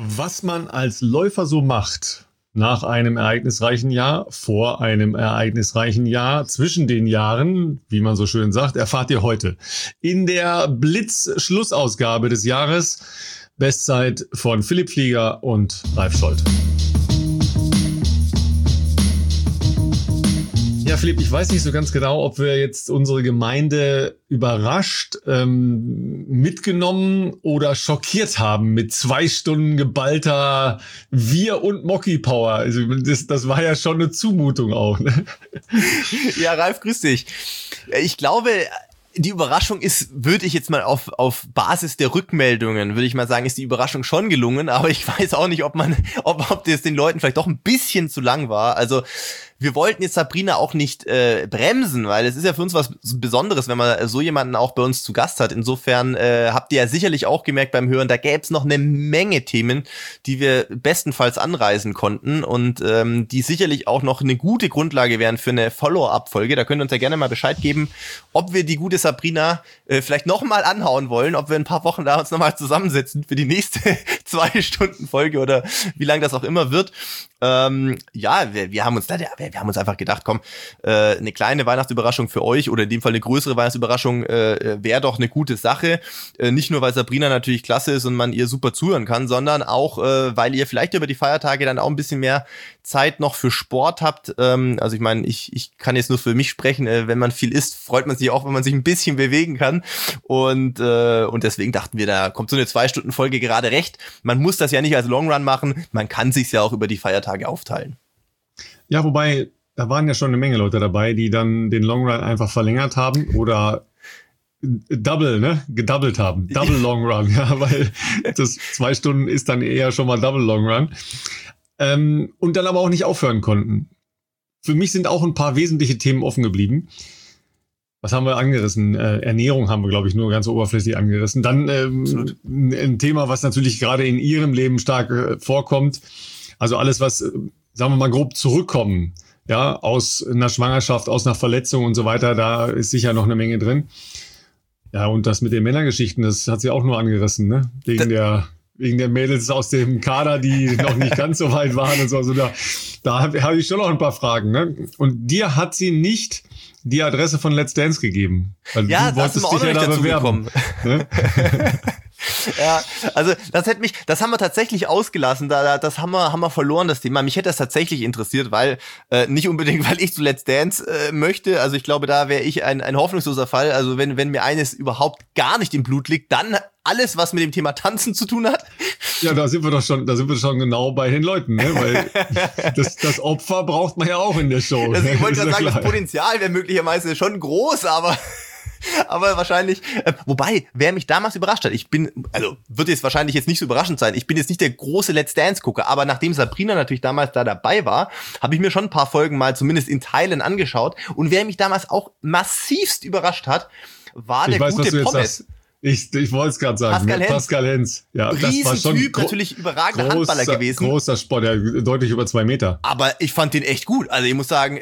Was man als Läufer so macht nach einem ereignisreichen Jahr, vor einem ereignisreichen Jahr, zwischen den Jahren, wie man so schön sagt, erfahrt ihr heute in der Blitz-Schlussausgabe des Jahres. Bestzeit von Philipp Flieger und Ralf Scholz. Ja, Philipp, ich weiß nicht so ganz genau, ob wir jetzt unsere Gemeinde überrascht, mitgenommen oder schockiert haben mit 2 Stunden geballter Wir- und Mocky-Power. Also das war ja schon eine Zumutung auch, ne? Ja, Ralf, grüß dich. Ich glaube, die Überraschung ist, würde ich jetzt mal auf Basis der Rückmeldungen, würde ich mal sagen, ist die Überraschung schon gelungen, aber ich weiß auch nicht, ob das den Leuten vielleicht doch ein bisschen zu lang war. Also wir wollten jetzt Sabrina auch nicht bremsen, weil es ist ja für uns was Besonderes, wenn man so jemanden auch bei uns zu Gast hat. Insofern habt ihr ja sicherlich auch gemerkt beim Hören, da gäbe es noch eine Menge Themen, die wir bestenfalls anreißen konnten und die sicherlich auch noch eine gute Grundlage wären für eine Follow-up-Folge. Da könnt ihr uns ja gerne mal Bescheid geben, ob wir die gute Sabrina vielleicht nochmal anhauen wollen, ob wir in ein paar Wochen da uns nochmal zusammensetzen für die nächste 2-Stunden-Folge oder wie lang das auch immer wird. Wir haben uns einfach gedacht, komm, eine kleine Weihnachtsüberraschung für euch oder in dem Fall eine größere Weihnachtsüberraschung wäre doch eine gute Sache. Nicht nur, weil Sabrina natürlich klasse ist und man ihr super zuhören kann, sondern auch, weil ihr vielleicht über die Feiertage dann auch ein bisschen mehr Zeit noch für Sport habt. Also ich meine, ich kann jetzt nur für mich sprechen, wenn man viel isst, freut man sich auch, wenn man sich ein bisschen bewegen kann. Und deswegen dachten wir, da kommt so eine 2-Stunden-Folge gerade recht. Man muss das ja nicht als Longrun machen, man kann sich's ja auch über die Feiertage aufteilen. Ja, wobei, da waren ja schon eine Menge Leute dabei, die dann den Long Run einfach verlängert haben oder gedoubled haben. Double Long Run, ja, weil das 2 Stunden ist dann eher schon mal Double Long Run. Und dann aber auch nicht aufhören konnten. Für mich sind auch ein paar wesentliche Themen offen geblieben. Was haben wir angerissen? Ernährung haben wir, glaube ich, nur ganz oberflächlich angerissen. Dann ein Thema, was natürlich gerade in Ihrem Leben stark vorkommt. Also alles, was, sagen wir mal, grob zurückkommen, ja, aus einer Schwangerschaft, aus einer Verletzung und so weiter, da ist sicher noch eine Menge drin. Ja, und das mit den Männergeschichten, das hat sie auch nur angerissen, ne? Wegen der Mädels aus dem Kader, die noch nicht ganz so weit waren und so. Also da habe ich schon noch ein paar Fragen, ne? Und dir hat sie nicht die Adresse von Let's Dance gegeben. Also ja, du wolltest dich ja da bewerben. Ne? Ja, also das haben wir tatsächlich ausgelassen, das haben wir verloren, das Thema. Mich hätte das tatsächlich interessiert, weil nicht unbedingt, weil ich zu Let's Dance möchte, also ich glaube, da wäre ich ein hoffnungsloser Fall, also wenn mir eines überhaupt gar nicht im Blut liegt, dann alles, was mit dem Thema Tanzen zu tun hat. Ja, da sind wir schon genau bei den Leuten, ne? Weil das Opfer braucht man ja auch in der Show. Also ich wollte gerade sagen, das Potenzial wäre möglicherweise schon groß, aber wahrscheinlich, wobei, wer mich damals überrascht hat, wird jetzt wahrscheinlich jetzt nicht so überraschend sein, ich bin jetzt nicht der große Let's Dance-Gucker, aber nachdem Sabrina natürlich damals da dabei war, habe ich mir schon ein paar Folgen mal zumindest in Teilen angeschaut und wer mich damals auch massivst überrascht hat, war der gute Pommes. Ich wollte es gerade sagen, Pascal Hens. Ja, Riesentyp, natürlich überragender Handballer gewesen. Großer Sport, ja, deutlich über 2 Meter. Aber ich fand den echt gut. Also ich muss sagen,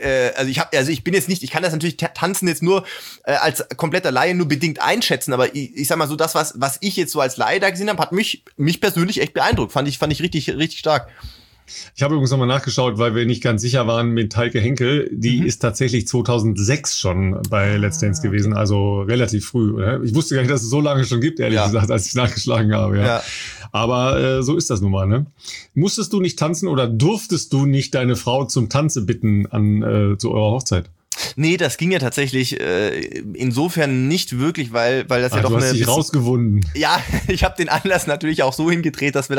ich bin jetzt nicht, ich kann das natürlich Tanzen jetzt nur als kompletter Laie nur bedingt einschätzen, aber ich sag mal so, das, was ich jetzt so als Laie da gesehen habe, hat mich persönlich echt beeindruckt. Fand ich richtig, richtig stark. Ich habe übrigens nochmal nachgeschaut, weil wir nicht ganz sicher waren mit Heike Henkel. Die ist tatsächlich 2006 schon bei Let's Dance gewesen, also relativ früh. Oder? Ich wusste gar nicht, dass es so lange schon gibt, ehrlich gesagt, als ich nachgeschlagen habe. Ja. Aber so ist das nun mal. Ne? Musstest du nicht tanzen oder durftest du nicht deine Frau zum Tanze bitten zu eurer Hochzeit? Nee, das ging ja tatsächlich insofern nicht wirklich, weil das ja doch du hast dich rausgewunden. Ja, ich habe den Anlass natürlich auch so hingedreht, dass wir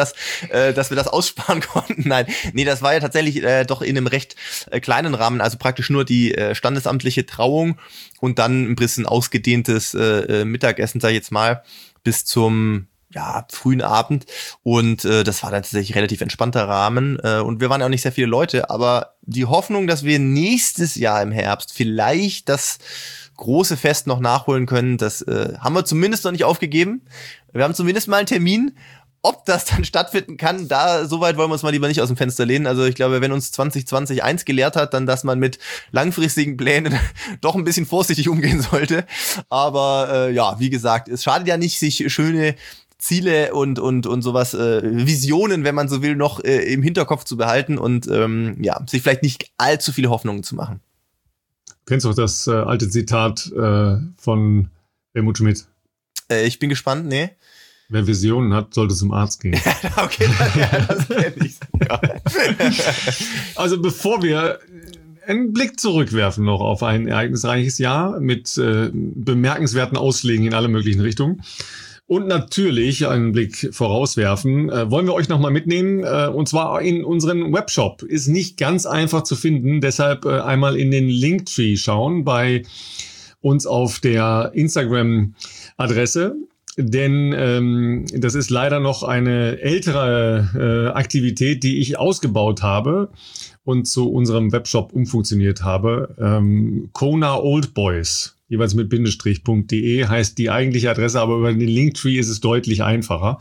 das aussparen konnten. Nein, nee, das war ja tatsächlich doch in einem recht kleinen Rahmen, also praktisch nur die standesamtliche Trauung und dann ein bisschen ausgedehntes Mittagessen, sag ich jetzt mal, bis zum frühen Abend und das war dann tatsächlich relativ entspannter Rahmen und wir waren ja auch nicht sehr viele Leute, aber die Hoffnung, dass wir nächstes Jahr im Herbst vielleicht das große Fest noch nachholen können, das haben wir zumindest noch nicht aufgegeben. Wir haben zumindest mal einen Termin. Ob das dann stattfinden kann, so weit wollen wir uns mal lieber nicht aus dem Fenster lehnen. Also ich glaube, wenn uns 2020 eins gelehrt hat, dann, dass man mit langfristigen Plänen doch ein bisschen vorsichtig umgehen sollte. Aber wie gesagt, es schadet ja nicht, sich schöne Ziele und sowas, Visionen, wenn man so will, noch im Hinterkopf zu behalten und sich vielleicht nicht allzu viele Hoffnungen zu machen. Du kennst doch das alte Zitat von Helmut Schmidt. Ich bin gespannt, nee. Wer Visionen hat, sollte zum Arzt gehen. Okay, das kenn ich. Ja. Also bevor wir einen Blick zurückwerfen noch auf ein ereignisreiches Jahr mit bemerkenswerten Ausschlägen in alle möglichen Richtungen und natürlich einen Blick vorauswerfen, wollen wir euch nochmal mitnehmen, und zwar in unseren Webshop. Ist nicht ganz einfach zu finden, deshalb einmal in den Linktree schauen bei uns auf der Instagram-Adresse. Denn das ist leider noch eine ältere Aktivität, die ich ausgebaut habe und zu unserem Webshop umfunktioniert habe. Kona Old Boys, jeweils mit Bindestrich.de heißt die eigentliche Adresse, aber über den Linktree ist es deutlich einfacher.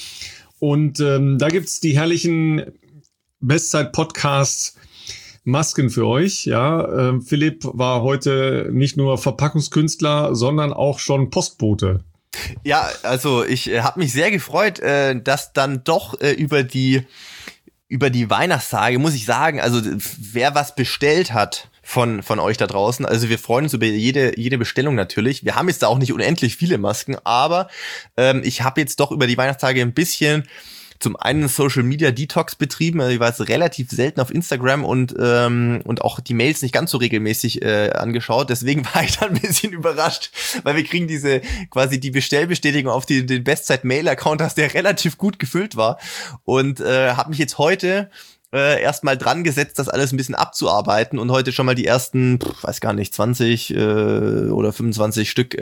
Und da gibt's die herrlichen Bestzeit-Podcasts Masken für euch. Ja, Philipp war heute nicht nur Verpackungskünstler, sondern auch schon Postbote. Ja, also ich habe mich sehr gefreut, dass dann doch über die Weihnachtstage, muss ich sagen, also wer was bestellt hat von euch da draußen, also wir freuen uns über jede Bestellung natürlich. Wir haben jetzt da auch nicht unendlich viele Masken, aber ich habe jetzt doch über die Weihnachtstage ein bisschen zum einen Social Media Detox betrieben, also ich war jetzt relativ selten auf Instagram und auch die Mails nicht ganz so regelmäßig angeschaut, deswegen war ich dann ein bisschen überrascht, weil wir kriegen quasi die Bestellbestätigung auf den Bestzeit-Mail-Account, dass der relativ gut gefüllt war und habe mich jetzt heute erstmal dran gesetzt, das alles ein bisschen abzuarbeiten und heute schon mal die ersten, weiß gar nicht, 20 oder 25 Stück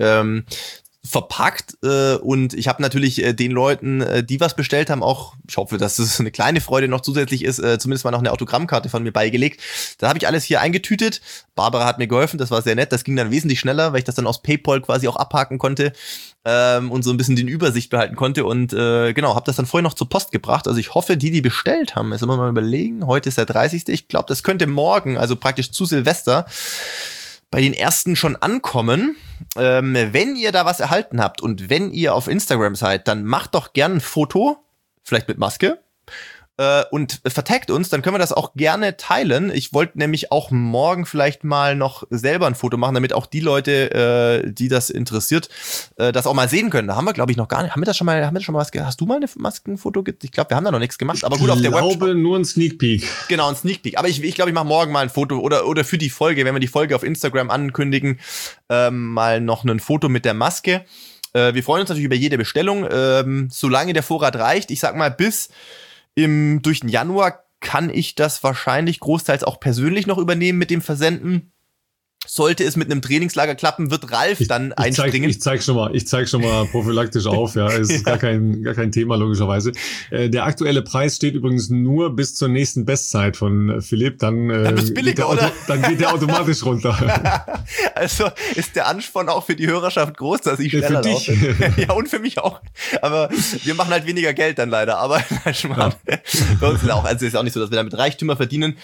verpackt und ich habe natürlich den Leuten, die was bestellt haben, auch, ich hoffe, dass das eine kleine Freude noch zusätzlich ist, zumindest mal noch eine Autogrammkarte von mir beigelegt. Da habe ich alles hier eingetütet. Barbara hat mir geholfen, das war sehr nett. Das ging dann wesentlich schneller, weil ich das dann aus PayPal quasi auch abhaken konnte und so ein bisschen den Übersicht behalten konnte und genau, habe das dann vorher noch zur Post gebracht. Also ich hoffe, die bestellt haben, jetzt müssen wir mal überlegen, heute ist der 30. Ich glaube, das könnte morgen, also praktisch zu Silvester, bei den ersten schon ankommen. Wenn ihr da was erhalten habt und wenn ihr auf Instagram seid, dann macht doch gern ein Foto, vielleicht mit Maske, und vertaggt uns, dann können wir das auch gerne teilen. Ich wollte nämlich auch morgen vielleicht mal noch selber ein Foto machen, damit auch die Leute, die das interessiert, das auch mal sehen können. Da haben wir, glaube ich, noch gar nicht. Haben wir das schon mal was? Hast du mal ein Maskenfoto? Ich glaube, wir haben da noch nichts gemacht. Aber gut, auf der Website. Ich glaube, nur ein Sneak Peek. Genau, ein Sneak Peek. Aber ich glaube, ich mache morgen mal ein Foto oder für die Folge, wenn wir die Folge auf Instagram ankündigen, mal noch ein Foto mit der Maske. Wir freuen uns natürlich über jede Bestellung, solange der Vorrat reicht. Ich sag mal, durch den Januar kann ich das wahrscheinlich großteils auch persönlich noch übernehmen mit dem Versenden. Sollte es mit einem Trainingslager klappen, wird Ralf dann einspringen. Ich zeig schon mal prophylaktisch auf, ja. Es ist gar kein Thema, logischerweise. Der aktuelle Preis steht übrigens nur bis zur nächsten Bestzeit von Philipp. Dann wird's billiger, oder? Dann geht der automatisch runter. Also ist der Ansporn auch für die Hörerschaft groß, dass ich schneller laufe. Ja, und für mich auch. Aber wir machen halt weniger Geld dann leider. Aber bei uns ist auch, also ist auch nicht so, dass wir damit Reichtümer verdienen.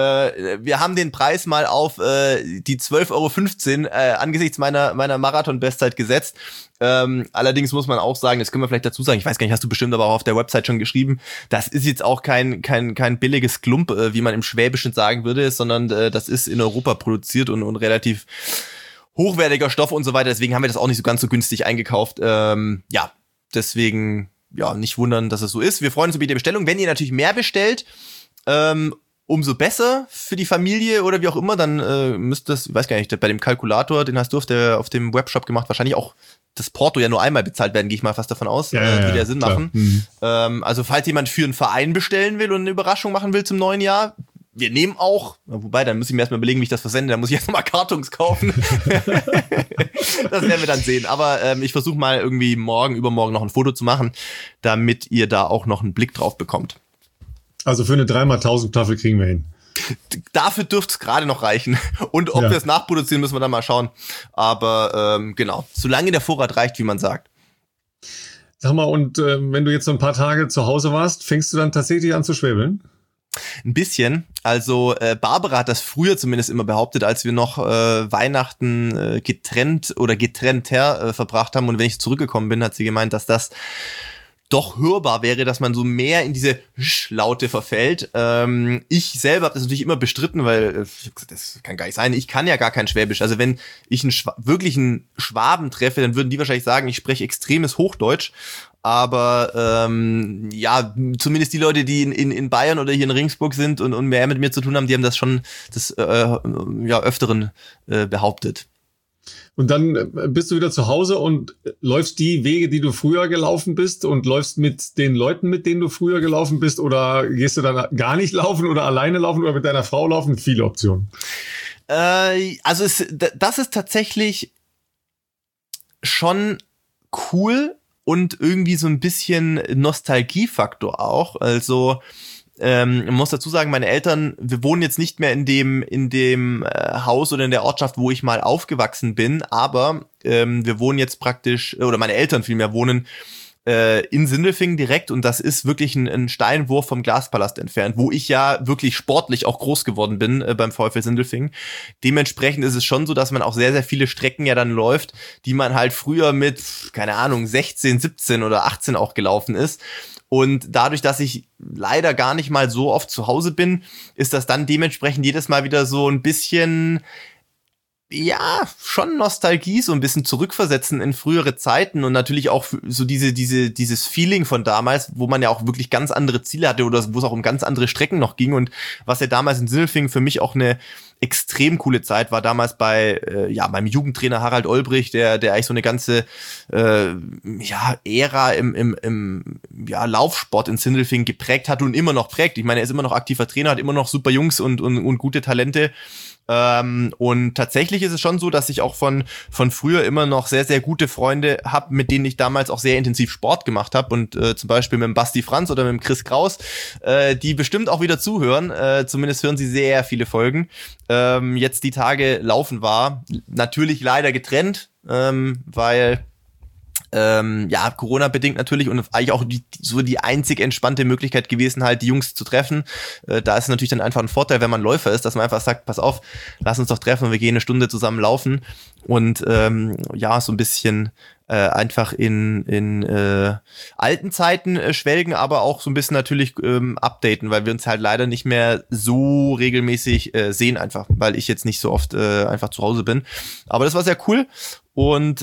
Wir haben den Preis mal auf die 12,15 € angesichts meiner Marathon-Bestzeit gesetzt. Allerdings muss man auch sagen, das können wir vielleicht dazu sagen, ich weiß gar nicht, hast du bestimmt aber auch auf der Website schon geschrieben, das ist jetzt auch kein billiges Klump, wie man im Schwäbischen sagen würde, sondern das ist in Europa produziert und relativ hochwertiger Stoff und so weiter. Deswegen haben wir das auch nicht so ganz so günstig eingekauft. Deswegen nicht wundern, dass es so ist. Wir freuen uns über jede Bestellung. Wenn ihr natürlich mehr bestellt, umso besser für die Familie oder wie auch immer, dann müsste das, ich weiß gar nicht, bei dem Kalkulator, den hast du auf dem Webshop gemacht, wahrscheinlich auch das Porto ja nur einmal bezahlt werden, gehe ich mal fast davon aus, würde ja Sinn machen. Also falls jemand für einen Verein bestellen will und eine Überraschung machen will zum neuen Jahr, wir nehmen auch, wobei, dann muss ich mir erstmal überlegen, wie ich das versende, dann muss ich erst mal Kartons kaufen. Das werden wir dann sehen, aber ich versuche mal irgendwie übermorgen noch ein Foto zu machen, damit ihr da auch noch einen Blick drauf bekommt. Also für eine 3x1000 Tafel kriegen wir hin. Dafür dürfte es gerade noch reichen. Und ob wir es nachproduzieren, müssen wir dann mal schauen. Aber genau, solange der Vorrat reicht, wie man sagt. Sag mal, und wenn du jetzt so ein paar Tage zu Hause warst, fängst du dann tatsächlich an zu schwäbeln? Ein bisschen. Also Barbara hat das früher zumindest immer behauptet, als wir noch Weihnachten getrennter verbracht haben. Und wenn ich zurückgekommen bin, hat sie gemeint, dass das doch hörbar wäre, dass man so mehr in diese Laute verfällt. Ich selber habe das natürlich immer bestritten, weil das kann gar nicht sein. Ich kann ja gar kein Schwäbisch. Also wenn ich wirklich einen Schwaben treffe, dann würden die wahrscheinlich sagen, ich spreche extremes Hochdeutsch. Aber ja, zumindest die Leute, die in Bayern oder hier in Regensburg sind und mehr mit mir zu tun haben, die haben das schon öfteren behauptet. Und dann bist du wieder zu Hause und läufst die Wege, die du früher gelaufen bist und läufst mit den Leuten, mit denen du früher gelaufen bist, oder gehst du dann gar nicht laufen oder alleine laufen oder mit deiner Frau laufen? Viele Optionen. Also das ist tatsächlich schon cool und irgendwie so ein bisschen Nostalgiefaktor auch. Also man muss dazu sagen, meine Eltern, wir wohnen jetzt nicht mehr in dem Haus oder in der Ortschaft, wo ich mal aufgewachsen bin, aber wir wohnen jetzt praktisch, oder meine Eltern vielmehr wohnen in Sindelfingen direkt, und das ist wirklich ein Steinwurf vom Glaspalast entfernt, wo ich ja wirklich sportlich auch groß geworden bin beim VfL Sindelfingen. Dementsprechend ist es schon so, dass man auch sehr, sehr viele Strecken ja dann läuft, die man halt früher mit, keine Ahnung, 16, 17 oder 18 auch gelaufen ist. Und dadurch, dass ich leider gar nicht mal so oft zu Hause bin, ist das dann dementsprechend jedes Mal wieder so ein bisschen, ja, schon Nostalgie, so ein bisschen zurückversetzen in frühere Zeiten und natürlich auch so dieses Feeling von damals, wo man ja auch wirklich ganz andere Ziele hatte oder wo es auch um ganz andere Strecken noch ging, und was ja damals in Sindelfingen für mich auch eine extrem coole Zeit war, damals bei meinem Jugendtrainer Harald Olbrich, der eigentlich so eine ganze Ära im Laufsport in Sindelfingen geprägt hat und immer noch prägt. Ich meine, er ist immer noch aktiver Trainer, hat immer noch super Jungs und gute Talente. Und tatsächlich ist es schon so, dass ich auch von früher immer noch sehr, sehr gute Freunde habe, mit denen ich damals auch sehr intensiv Sport gemacht habe, und zum Beispiel mit dem Basti Franz oder mit dem Chris Kraus, die bestimmt auch wieder zuhören, zumindest hören sie sehr viele Folgen. Jetzt die Tage laufen war, natürlich leider getrennt, weil Corona-bedingt natürlich, und eigentlich auch die einzig entspannte Möglichkeit gewesen, halt die Jungs zu treffen. Da ist natürlich dann einfach ein Vorteil, wenn man Läufer ist, dass man einfach sagt, pass auf, lass uns doch treffen, wir gehen eine Stunde zusammen laufen und so ein bisschen einfach in alten Zeiten schwelgen, aber auch so ein bisschen natürlich updaten, weil wir uns halt leider nicht mehr so regelmäßig sehen, einfach, weil ich jetzt nicht so oft einfach zu Hause bin. Aber das war sehr cool, und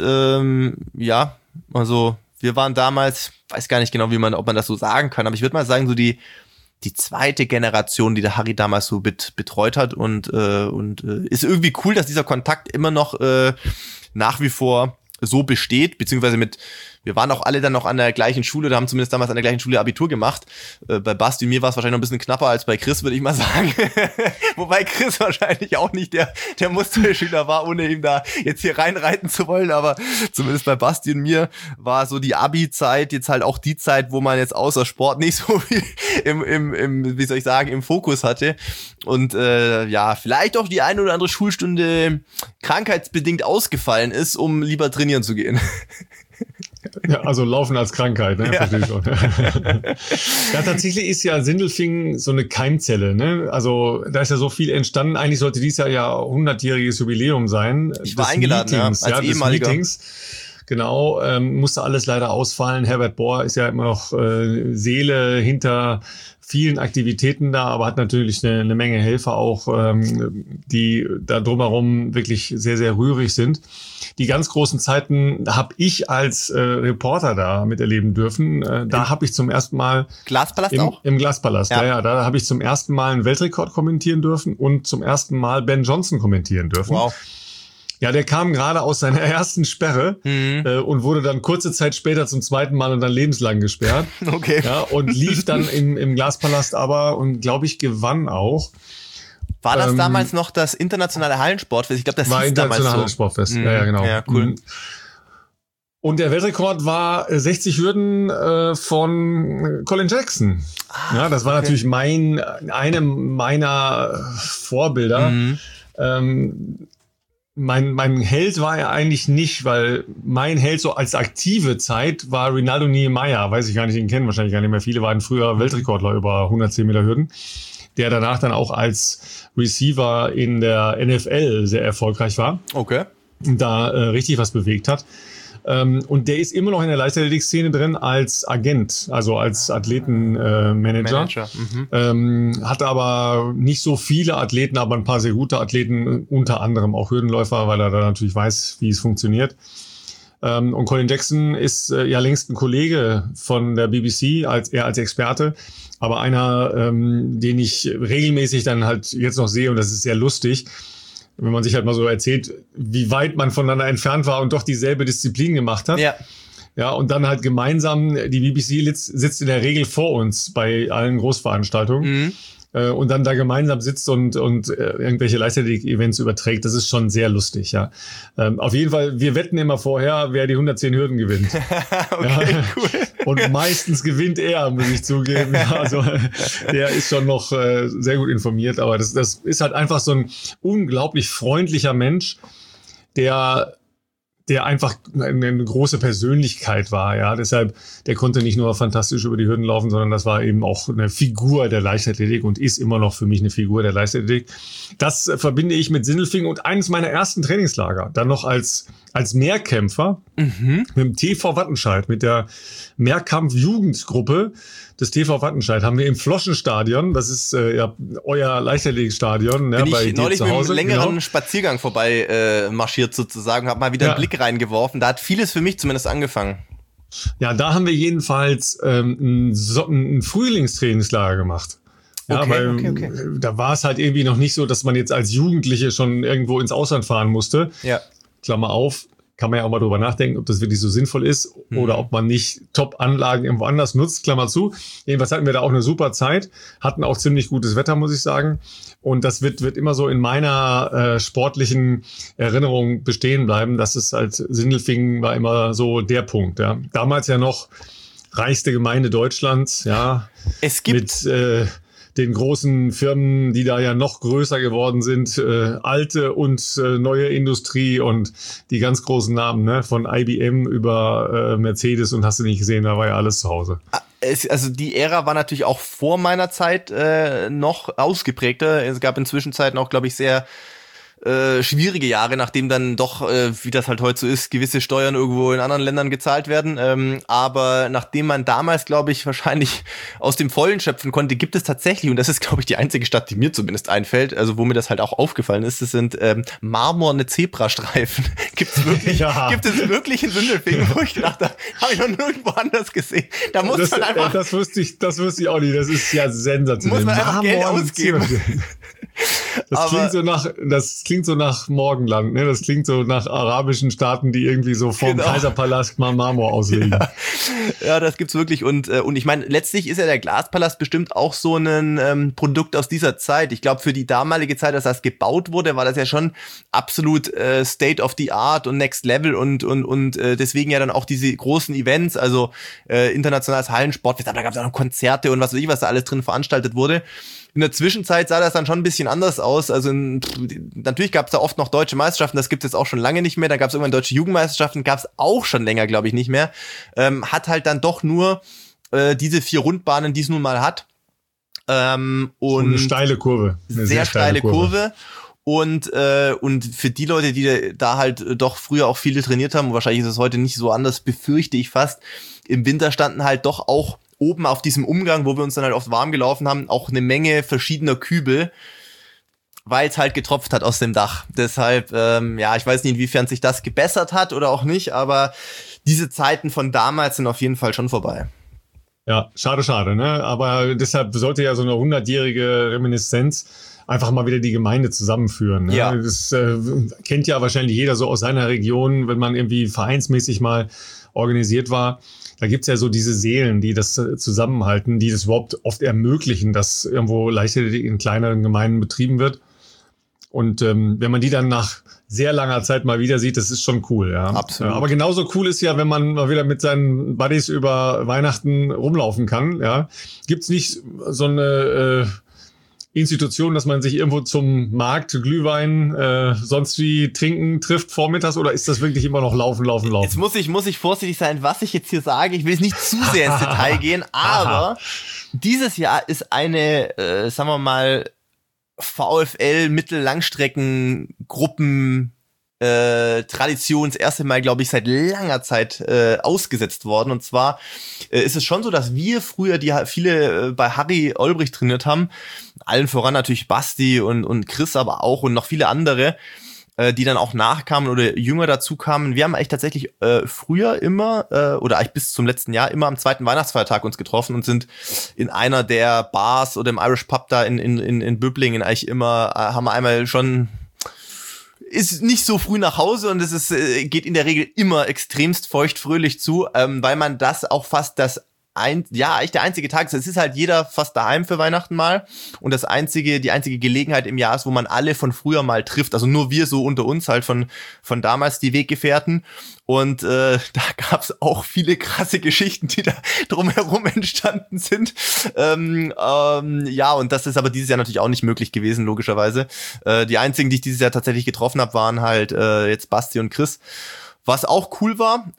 also wir waren damals, weiß gar nicht genau, ob man das so sagen kann, aber ich würde mal sagen, so die zweite Generation, die der Harry damals so betreut hat, und ist irgendwie cool, dass dieser Kontakt immer noch nach wie vor so besteht, beziehungsweise wir waren auch alle dann noch an der gleichen Schule, da haben zumindest damals an der gleichen Schule Abitur gemacht. Bei Basti und mir war es wahrscheinlich noch ein bisschen knapper als bei Chris, würde ich mal sagen. Wobei Chris wahrscheinlich auch nicht der Musterschüler war, ohne ihm da jetzt hier reinreiten zu wollen, aber zumindest bei Basti und mir war so die Abi-Zeit jetzt halt auch die Zeit, wo man jetzt außer Sport nicht so viel im Fokus hatte. Und vielleicht auch die eine oder andere Schulstunde krankheitsbedingt ausgefallen ist, um lieber trainieren zu gehen. Ja, also Laufen als Krankheit, ne? Ja. Verstehe ich auch. Ja, tatsächlich ist ja Sindelfingen so eine Keimzelle, ne? Also da ist ja so viel entstanden. Eigentlich sollte dies Jahr ja 100-jähriges Jubiläum sein. Ich war eingeladen, Meetings, als ehemaliger. Des Meetings. Genau, musste alles leider ausfallen. Herbert Bohr ist ja immer noch Seele hinter vielen Aktivitäten da, aber hat natürlich eine Menge Helfer auch, die da drumherum wirklich sehr, sehr rührig sind. Die ganz großen Zeiten habe ich als Reporter da miterleben dürfen. Da habe ich zum ersten Mal Glaspalast auch? Im Glaspalast, ja. Da habe ich zum ersten Mal einen Weltrekord kommentieren dürfen und zum ersten Mal Ben Johnson kommentieren dürfen. Wow. Ja, der kam gerade aus seiner ersten Sperre und wurde dann kurze Zeit später zum zweiten Mal und dann lebenslang gesperrt. Okay. Ja, und lief dann im Glaspalast aber und, glaube ich, gewann auch. War das damals noch das internationale Hallensportfest? Ich glaube, das war hieß damals so. Hallensportfest. Ja, genau. Ja, cool. Und der Weltrekord war 60 Hürden von Colin Jackson. Ja, das war natürlich eine meiner Vorbilder. Mein Held war er eigentlich nicht, weil mein Held so als aktive Zeit war Rinaldo Niemeyer. Weiß ich gar nicht, den kennen wahrscheinlich gar nicht mehr viele, waren früher Weltrekordler über 110 Meter Hürden, der danach dann auch als Receiver in der NFL sehr erfolgreich war. Okay. Und da richtig was bewegt hat. Und der ist immer noch in der Leichtathletik-Szene drin als Agent, also als Athletenmanager. Hat aber nicht so viele Athleten, aber ein paar sehr gute Athleten, unter anderem auch Hürdenläufer, weil er da natürlich weiß, wie es funktioniert. Und Colin Jackson ist ja längst ein Kollege von der BBC, als Experte, aber einer, den ich regelmäßig dann halt jetzt noch sehe, und das ist sehr lustig, wenn man sich halt mal so erzählt, wie weit man voneinander entfernt war und doch dieselbe Disziplin gemacht hat. Ja, und dann halt gemeinsam, die BBC sitzt in der Regel vor uns bei allen Großveranstaltungen. Und dann da gemeinsam sitzt und irgendwelche Leichtathletik-Events überträgt, das ist schon sehr lustig, ja. Auf jeden Fall, wir wetten immer vorher, wer die 110 Hürden gewinnt. Okay, ja. cool. Und meistens gewinnt er, muss ich zugeben. Ja, also der ist schon noch sehr gut informiert, aber das ist halt einfach so ein unglaublich freundlicher Mensch, der einfach eine große Persönlichkeit war, ja. Deshalb, der konnte nicht nur fantastisch über die Hürden laufen, sondern das war eben auch eine Figur der Leichtathletik und ist immer noch für mich eine Figur der Leichtathletik. Das verbinde ich mit Sindelfingen und eines meiner ersten Trainingslager. Dann noch als Mehrkämpfer mit dem TV Wattenscheid, mit der Mehrkampf-Jugendgruppe des TV Wattenscheid haben wir im Floschenstadion, das ist ja euer Leichtathletikstadion, Bin bei ich dir neulich zu Hause, mit einem längeren Spaziergang vorbei marschiert sozusagen, habe mal wieder einen Blick reingeworfen. Da hat vieles für mich zumindest angefangen. Ja, da haben wir jedenfalls ein Frühlingstrainingslager gemacht. Ja, Okay. Da war es halt irgendwie noch nicht so, dass man jetzt als Jugendliche schon irgendwo ins Ausland fahren musste. Ja. Klammer auf, kann man ja auch mal drüber nachdenken, ob das wirklich so sinnvoll ist oder ob man nicht Top-Anlagen irgendwo anders nutzt, Klammer zu. Jedenfalls hatten wir da auch eine super Zeit, hatten auch ziemlich gutes Wetter, muss ich sagen. Und das wird immer so in meiner sportlichen Erinnerung bestehen bleiben, dass es halt Sindelfingen war immer so der Punkt. Ja. Damals ja noch reichste Gemeinde Deutschlands, ja. Es gibt mit den großen Firmen, die da ja noch größer geworden sind, alte und neue Industrie und die ganz großen Namen, ne, von IBM über Mercedes und hast du nicht gesehen, da war ja alles zu Hause. Also die Ära war natürlich auch vor meiner Zeit noch ausgeprägter. Es gab in Zwischenzeiten auch, glaube ich, sehr schwierige Jahre, nachdem dann doch, wie das halt heute so ist, gewisse Steuern irgendwo in anderen Ländern gezahlt werden. Aber nachdem man damals, glaube ich, wahrscheinlich aus dem Vollen schöpfen konnte, gibt es tatsächlich, und das ist, glaube ich, die einzige Stadt, die mir zumindest einfällt, also wo mir das halt auch aufgefallen ist, das sind marmorne Zebrastreifen. Gibt es wirklich in Sindelfingen, wo ich gedacht habe, habe ich noch nirgendwo anders gesehen. Da muss man einfach... Das wusste ich auch nicht, das ist ja sensationell. Muss man einfach Geld ausgeben. Das klingt so nach Morgenland, ne? Das klingt so nach arabischen Staaten, die irgendwie so vorm Kaiserpalast mal Marmor auslegen. Ja, das gibt's wirklich. Und ich meine, letztlich ist ja der Glaspalast bestimmt auch so ein Produkt aus dieser Zeit. Ich glaube, für die damalige Zeit, als das gebaut wurde, war das ja schon absolut State of the Art und Next Level und deswegen ja dann auch diese großen Events, also internationales Hallensport, da gab's auch noch Konzerte und was weiß ich, was da alles drin veranstaltet wurde. In der Zwischenzeit sah das dann schon ein bisschen anders aus. Also natürlich gab es da oft noch deutsche Meisterschaften, das gibt es jetzt auch schon lange nicht mehr. Da gab es irgendwann deutsche Jugendmeisterschaften, gab es auch schon länger, glaube ich, nicht mehr. Hat halt dann doch nur diese 4 Rundbahnen, die es nun mal hat. Und eine steile Kurve. Eine sehr steile Kurve. Und für die Leute, die da halt doch früher auch viele trainiert haben, und wahrscheinlich ist es heute nicht so anders, befürchte ich fast, im Winter standen halt doch auch oben auf diesem Umgang, wo wir uns dann halt oft warm gelaufen haben, auch eine Menge verschiedener Kübel, weil es halt getropft hat aus dem Dach. Deshalb, ich weiß nicht, inwiefern sich das gebessert hat oder auch nicht, aber diese Zeiten von damals sind auf jeden Fall schon vorbei. Ja, schade, ne? Aber deshalb sollte ja so eine 100-jährige Reminiszenz einfach mal wieder die Gemeinde zusammenführen. Ne? Ja. Das kennt ja wahrscheinlich jeder so aus seiner Region, wenn man irgendwie vereinsmäßig mal organisiert war. Da gibt's ja so diese Seelen, die das zusammenhalten, die das überhaupt oft ermöglichen, dass irgendwo Leichtathletik in kleineren Gemeinden betrieben wird. Und wenn man die dann nach sehr langer Zeit mal wieder sieht, das ist schon cool. Ja. Absolut. Aber genauso cool ist ja, wenn man mal wieder mit seinen Buddies über Weihnachten rumlaufen kann. Ja. Gibt's nicht so eine Institution, dass man sich irgendwo zum Markt, Glühwein, sonst wie trinken trifft vormittags, oder ist das wirklich immer noch laufen? Jetzt muss ich vorsichtig sein, was ich jetzt hier sage. Ich will jetzt nicht zu sehr ins Detail gehen, aber dieses Jahr ist eine, sagen wir mal, VfL Mittellangstreckengruppen Tradition das erste Mal, glaube ich, seit langer Zeit ausgesetzt worden. Und zwar ist es schon so, dass wir früher, die viele bei Harry Olbrich trainiert haben, allen voran natürlich Basti und Chris, aber auch und noch viele andere, die dann auch nachkamen oder jünger dazu kamen. Wir haben eigentlich tatsächlich früher immer, oder eigentlich bis zum letzten Jahr, immer am zweiten Weihnachtsfeiertag uns getroffen und sind in einer der Bars oder im Irish Pub da in Böblingen eigentlich immer, haben wir einmal schon, ist nicht so früh nach Hause und es ist, geht in der Regel immer extremst feuchtfröhlich zu, weil man das auch fast eigentlich der einzige Tag ist. Es ist halt jeder fast daheim für Weihnachten mal und die einzige Gelegenheit im Jahr ist, wo man alle von früher mal trifft. Also nur wir so unter uns halt von damals, die Weggefährten. Und da gab's auch viele krasse Geschichten, die da drumherum entstanden sind. Ja, und das ist aber dieses Jahr natürlich auch nicht möglich gewesen, logischerweise. Die einzigen, die ich dieses Jahr tatsächlich getroffen habe, waren halt jetzt Basti und Chris. Was auch cool war,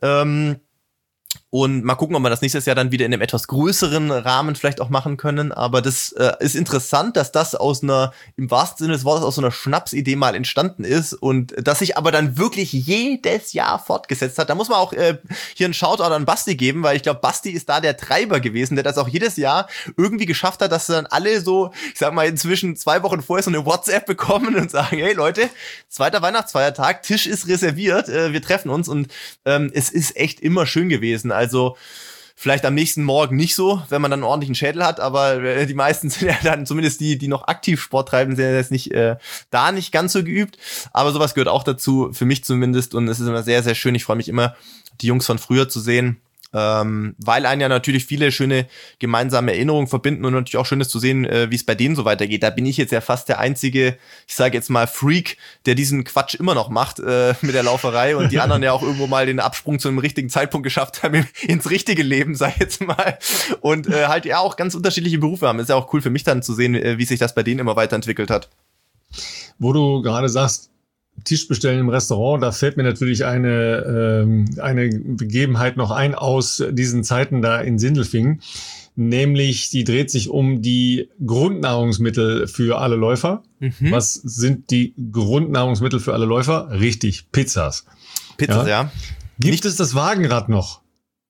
und mal gucken, ob wir das nächstes Jahr dann wieder in einem etwas größeren Rahmen vielleicht auch machen können. Aber das ist interessant, dass das im wahrsten Sinne des Wortes, aus so einer Schnapsidee mal entstanden ist und das sich aber dann wirklich jedes Jahr fortgesetzt hat. Da muss man auch hier einen Shoutout an Basti geben, weil ich glaube, Basti ist da der Treiber gewesen, der das auch jedes Jahr irgendwie geschafft hat, dass dann alle so, ich sag mal, inzwischen 2 Wochen vorher so eine WhatsApp bekommen und sagen, hey Leute, 2. Weihnachtsfeiertag, Tisch ist reserviert, wir treffen uns und es ist echt immer schön gewesen. Also vielleicht am nächsten Morgen nicht so, wenn man dann einen ordentlichen Schädel hat, aber die meisten sind ja dann, zumindest die noch aktiv Sport treiben, sind ja jetzt nicht nicht ganz so geübt. Aber sowas gehört auch dazu, für mich zumindest. Und es ist immer sehr, sehr schön. Ich freue mich immer, die Jungs von früher zu sehen. Weil einen ja natürlich viele schöne gemeinsame Erinnerungen verbinden und natürlich auch schön ist zu sehen, wie es bei denen so weitergeht. Da bin ich jetzt ja fast der einzige, ich sage jetzt mal Freak, der diesen Quatsch immer noch macht mit der Lauferei und die anderen ja auch irgendwo mal den Absprung zu einem richtigen Zeitpunkt geschafft haben ins richtige Leben, sag ich jetzt mal. Und halt ja auch ganz unterschiedliche Berufe haben. Ist ja auch cool für mich dann zu sehen, wie sich das bei denen immer weiterentwickelt hat. Wo du gerade sagst, Tisch bestellen im Restaurant, da fällt mir natürlich eine Begebenheit noch ein aus diesen Zeiten da in Sindelfingen, nämlich die dreht sich um die Grundnahrungsmittel für alle Läufer. Mhm. Was sind die Grundnahrungsmittel für alle Läufer? Richtig, Pizzas. Pizzas, ja. Gibt es das Wagenrad noch?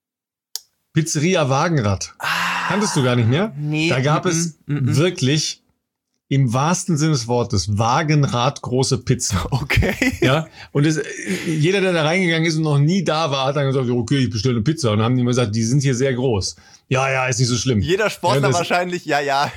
Pizzeria Wagenrad. Kanntest du gar nicht mehr? Nee. Da gab es wirklich im wahrsten Sinne des Wortes Wagenrad große Pizzen. Okay. Ja, und jeder, der da reingegangen ist und noch nie da war, hat dann gesagt, okay, ich bestelle eine Pizza. Und dann haben die immer gesagt, die sind hier sehr groß. Ja, ist nicht so schlimm. Jeder Sportler wahrscheinlich, ja. Ja,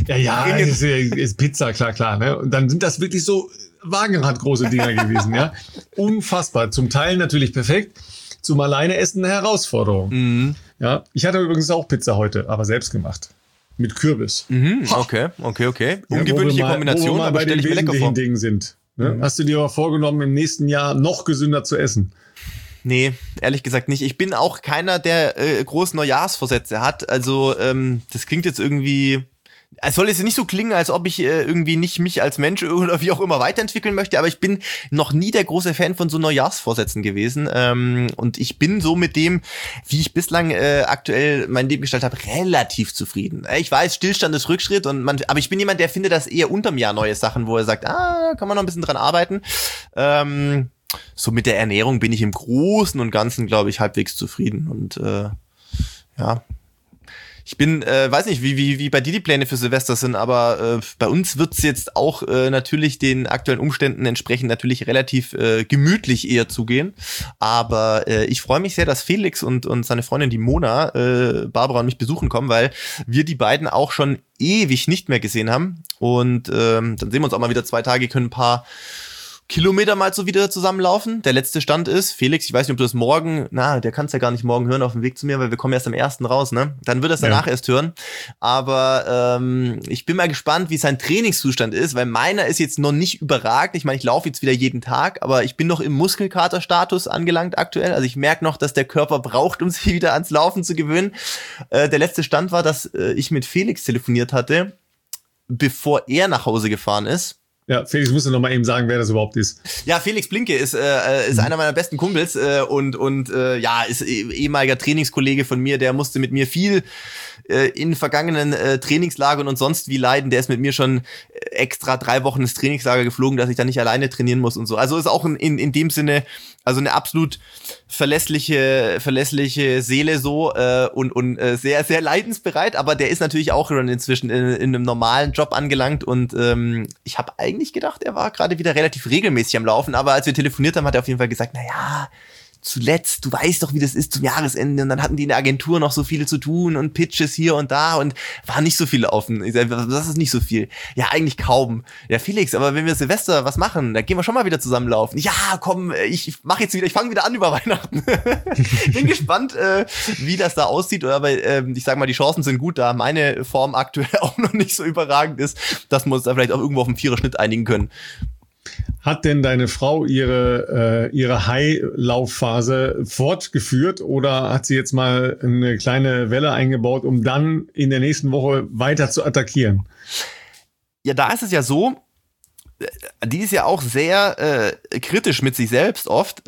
ist Pizza, klar. Ne? Und dann sind das wirklich so Wagenrad-große Dinger gewesen, ja. Unfassbar. Zum Teil natürlich perfekt, zum alleine Essen eine Herausforderung. Mhm. Ja, ich hatte übrigens auch Pizza heute, aber selbst gemacht. Mit Kürbis. Mhm, okay. Ungewöhnliche Kombination, aber bei den wesentlichen Dingen sind. Ne? Mhm. Hast du dir aber vorgenommen, im nächsten Jahr noch gesünder zu essen? Nee, ehrlich gesagt nicht. Ich bin auch keiner, der groß Neujahrsvorsätze hat. Also das klingt jetzt irgendwie... Es soll jetzt nicht so klingen, als ob ich irgendwie nicht mich als Mensch oder wie auch immer weiterentwickeln möchte, aber ich bin noch nie der große Fan von so Neujahrsvorsätzen gewesen. Und ich bin so mit dem, wie ich bislang aktuell mein Leben gestaltet habe, relativ zufrieden. Ich weiß, Stillstand ist Rückschritt, aber ich bin jemand, der findet das eher unterm Jahr neue Sachen, wo er sagt, kann man noch ein bisschen dran arbeiten. So mit der Ernährung bin ich im Großen und Ganzen, glaube ich, halbwegs zufrieden. Und ja. Ich bin, weiß nicht, wie bei dir die Pläne für Silvester sind, aber bei uns wird's jetzt auch natürlich den aktuellen Umständen entsprechend natürlich relativ gemütlich eher zugehen. Aber ich freue mich sehr, dass Felix und seine Freundin, die Mona, Barbara und mich besuchen kommen, weil wir die beiden auch schon ewig nicht mehr gesehen haben. Und dann sehen wir uns auch mal wieder 2 Tage, können ein paar Kilometer mal so wieder zusammenlaufen. Der letzte Stand ist, Felix, ich weiß nicht, ob du das morgen, der kann es ja gar nicht morgen hören auf dem Weg zu mir, weil wir kommen erst am 1. raus, ne? Dann wird er es danach erst hören. Aber ich bin mal gespannt, wie sein Trainingszustand ist, weil meiner ist jetzt noch nicht überragend. Ich meine, ich laufe jetzt wieder jeden Tag, aber ich bin noch im Muskelkaterstatus angelangt aktuell. Also ich merke noch, dass der Körper braucht, um sich wieder ans Laufen zu gewöhnen. Der letzte Stand war, dass ich mit Felix telefoniert hatte, bevor er nach Hause gefahren ist. Ja, Felix, musst du noch mal eben sagen, wer das überhaupt ist. Ja, Felix Blinke ist einer meiner besten Kumpels und ist ehemaliger Trainingskollege von mir. Der musste mit mir viel in vergangenen Trainingslagern und sonst wie leiden. Der ist mit mir schon extra 3 Wochen ins Trainingslager geflogen, dass ich da nicht alleine trainieren muss und so. Also ist auch in dem Sinne also eine absolut verlässliche Seele so und sehr, sehr leidensbereit, aber der ist natürlich auch schon inzwischen in einem normalen Job angelangt und ich habe eigentlich gedacht, er war gerade wieder relativ regelmäßig am Laufen, aber als wir telefoniert haben, hat er auf jeden Fall gesagt, naja, zuletzt, du weißt doch, wie das ist zum Jahresende und dann hatten die in der Agentur noch so viele zu tun und Pitches hier und da und war nicht so viel laufen. Ich sag, das ist nicht so viel. Ja, eigentlich kaum. Ja, Felix, aber wenn wir Silvester was machen, dann gehen wir schon mal wieder zusammen laufen. Ja, komm, ich fange wieder an über Weihnachten. Bin gespannt, wie das da aussieht, aber ich sag mal, die Chancen sind gut, da meine Form aktuell auch noch nicht so überragend ist, dass wir uns da vielleicht auch irgendwo auf einen 4er-Schnitt einigen können. Hat denn deine Frau ihre High-Laufphase fortgeführt oder hat sie jetzt mal eine kleine Welle eingebaut, um dann in der nächsten Woche weiter zu attackieren? Ja, da ist es ja so, die ist ja auch sehr kritisch mit sich selbst oft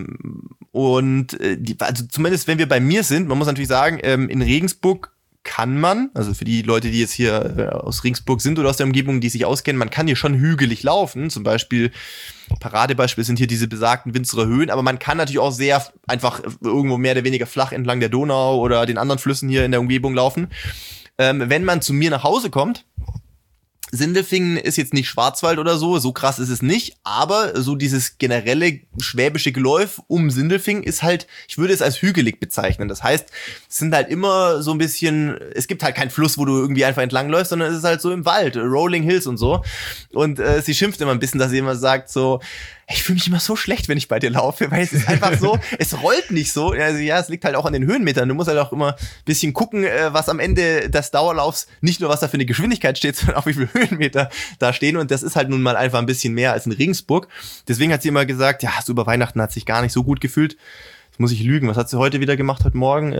also zumindest wenn wir bei mir sind, man muss natürlich sagen, in Regensburg kann man, also für die Leute, die jetzt hier aus Regensburg sind oder aus der Umgebung, die sich auskennen, man kann hier schon hügelig laufen. Zum Beispiel, Paradebeispiel sind hier diese besagten Winzerer Höhen, aber man kann natürlich auch sehr einfach irgendwo mehr oder weniger flach entlang der Donau oder den anderen Flüssen hier in der Umgebung laufen. Wenn man zu mir nach Hause kommt, Sindelfingen ist jetzt nicht Schwarzwald oder so krass ist es nicht, aber so dieses generelle schwäbische Geläuf um Sindelfingen ist halt, ich würde es als hügelig bezeichnen. Das heißt, es sind halt immer so ein bisschen, es gibt halt keinen Fluss, wo du irgendwie einfach entlangläufst, sondern es ist halt so im Wald, Rolling Hills und so. Und sie schimpft immer ein bisschen, dass sie immer sagt so, ich fühle mich immer so schlecht, wenn ich bei dir laufe, weil es ist einfach so, es rollt nicht so. Also ja, es liegt halt auch an den Höhenmetern. Du musst halt auch immer ein bisschen gucken, was am Ende des Dauerlaufs, nicht nur was da für eine Geschwindigkeit steht, sondern auch wie viele Höhenmeter da stehen. Und das ist halt nun mal einfach ein bisschen mehr als in Regensburg. Deswegen hat sie immer gesagt, ja, so über Weihnachten hat sich gar nicht so gut gefühlt. Jetzt muss ich lügen. Was hat sie heute wieder gemacht, heute Morgen?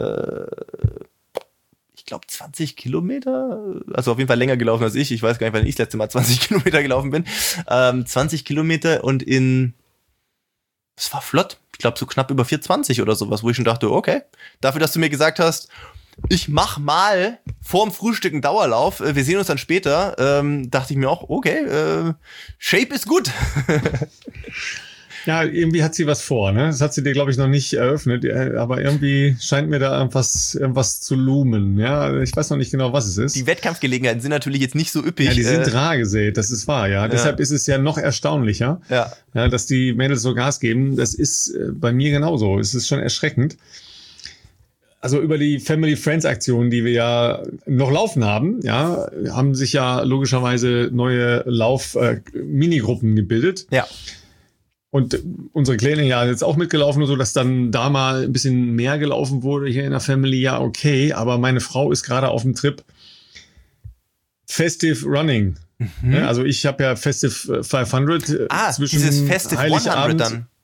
Ich glaube 20 Kilometer, also auf jeden Fall länger gelaufen als ich. Ich weiß gar nicht, wann ich das letzte Mal 20 Kilometer gelaufen bin. 20 Kilometer und es war flott. Ich glaube so knapp über 4,20 oder sowas, wo ich schon dachte, okay, dafür, dass du mir gesagt hast, ich mach mal vorm Frühstück einen Dauerlauf, wir sehen uns dann später, dachte ich mir auch, okay, Shape ist gut. Ja, irgendwie hat sie was vor, ne? Das hat sie dir, glaube ich, noch nicht eröffnet, aber irgendwie scheint mir da irgendwas zu lumen, ja? Ich weiß noch nicht genau, was es ist. Die Wettkampfgelegenheiten sind natürlich jetzt nicht so üppig. Ja, die sind rar gesät, das ist wahr, ja. Deshalb ist es ja noch erstaunlicher, ja, dass die Mädels so Gas geben. Das ist bei mir genauso. Es ist schon erschreckend. Also über die Family-Friends-Aktion, die wir ja noch laufen haben, ja, haben sich ja logischerweise neue Lauf-Minigruppen gebildet. Ja. Und unsere Kleine ja jetzt auch mitgelaufen und so, dass dann da mal ein bisschen mehr gelaufen wurde hier in der Family. Ja, okay. Aber meine Frau ist gerade auf dem Trip Festive Running. Mhm. Ja, also ich habe ja Festive 500 zwischen dieses Festive Heiligabend 100 dann.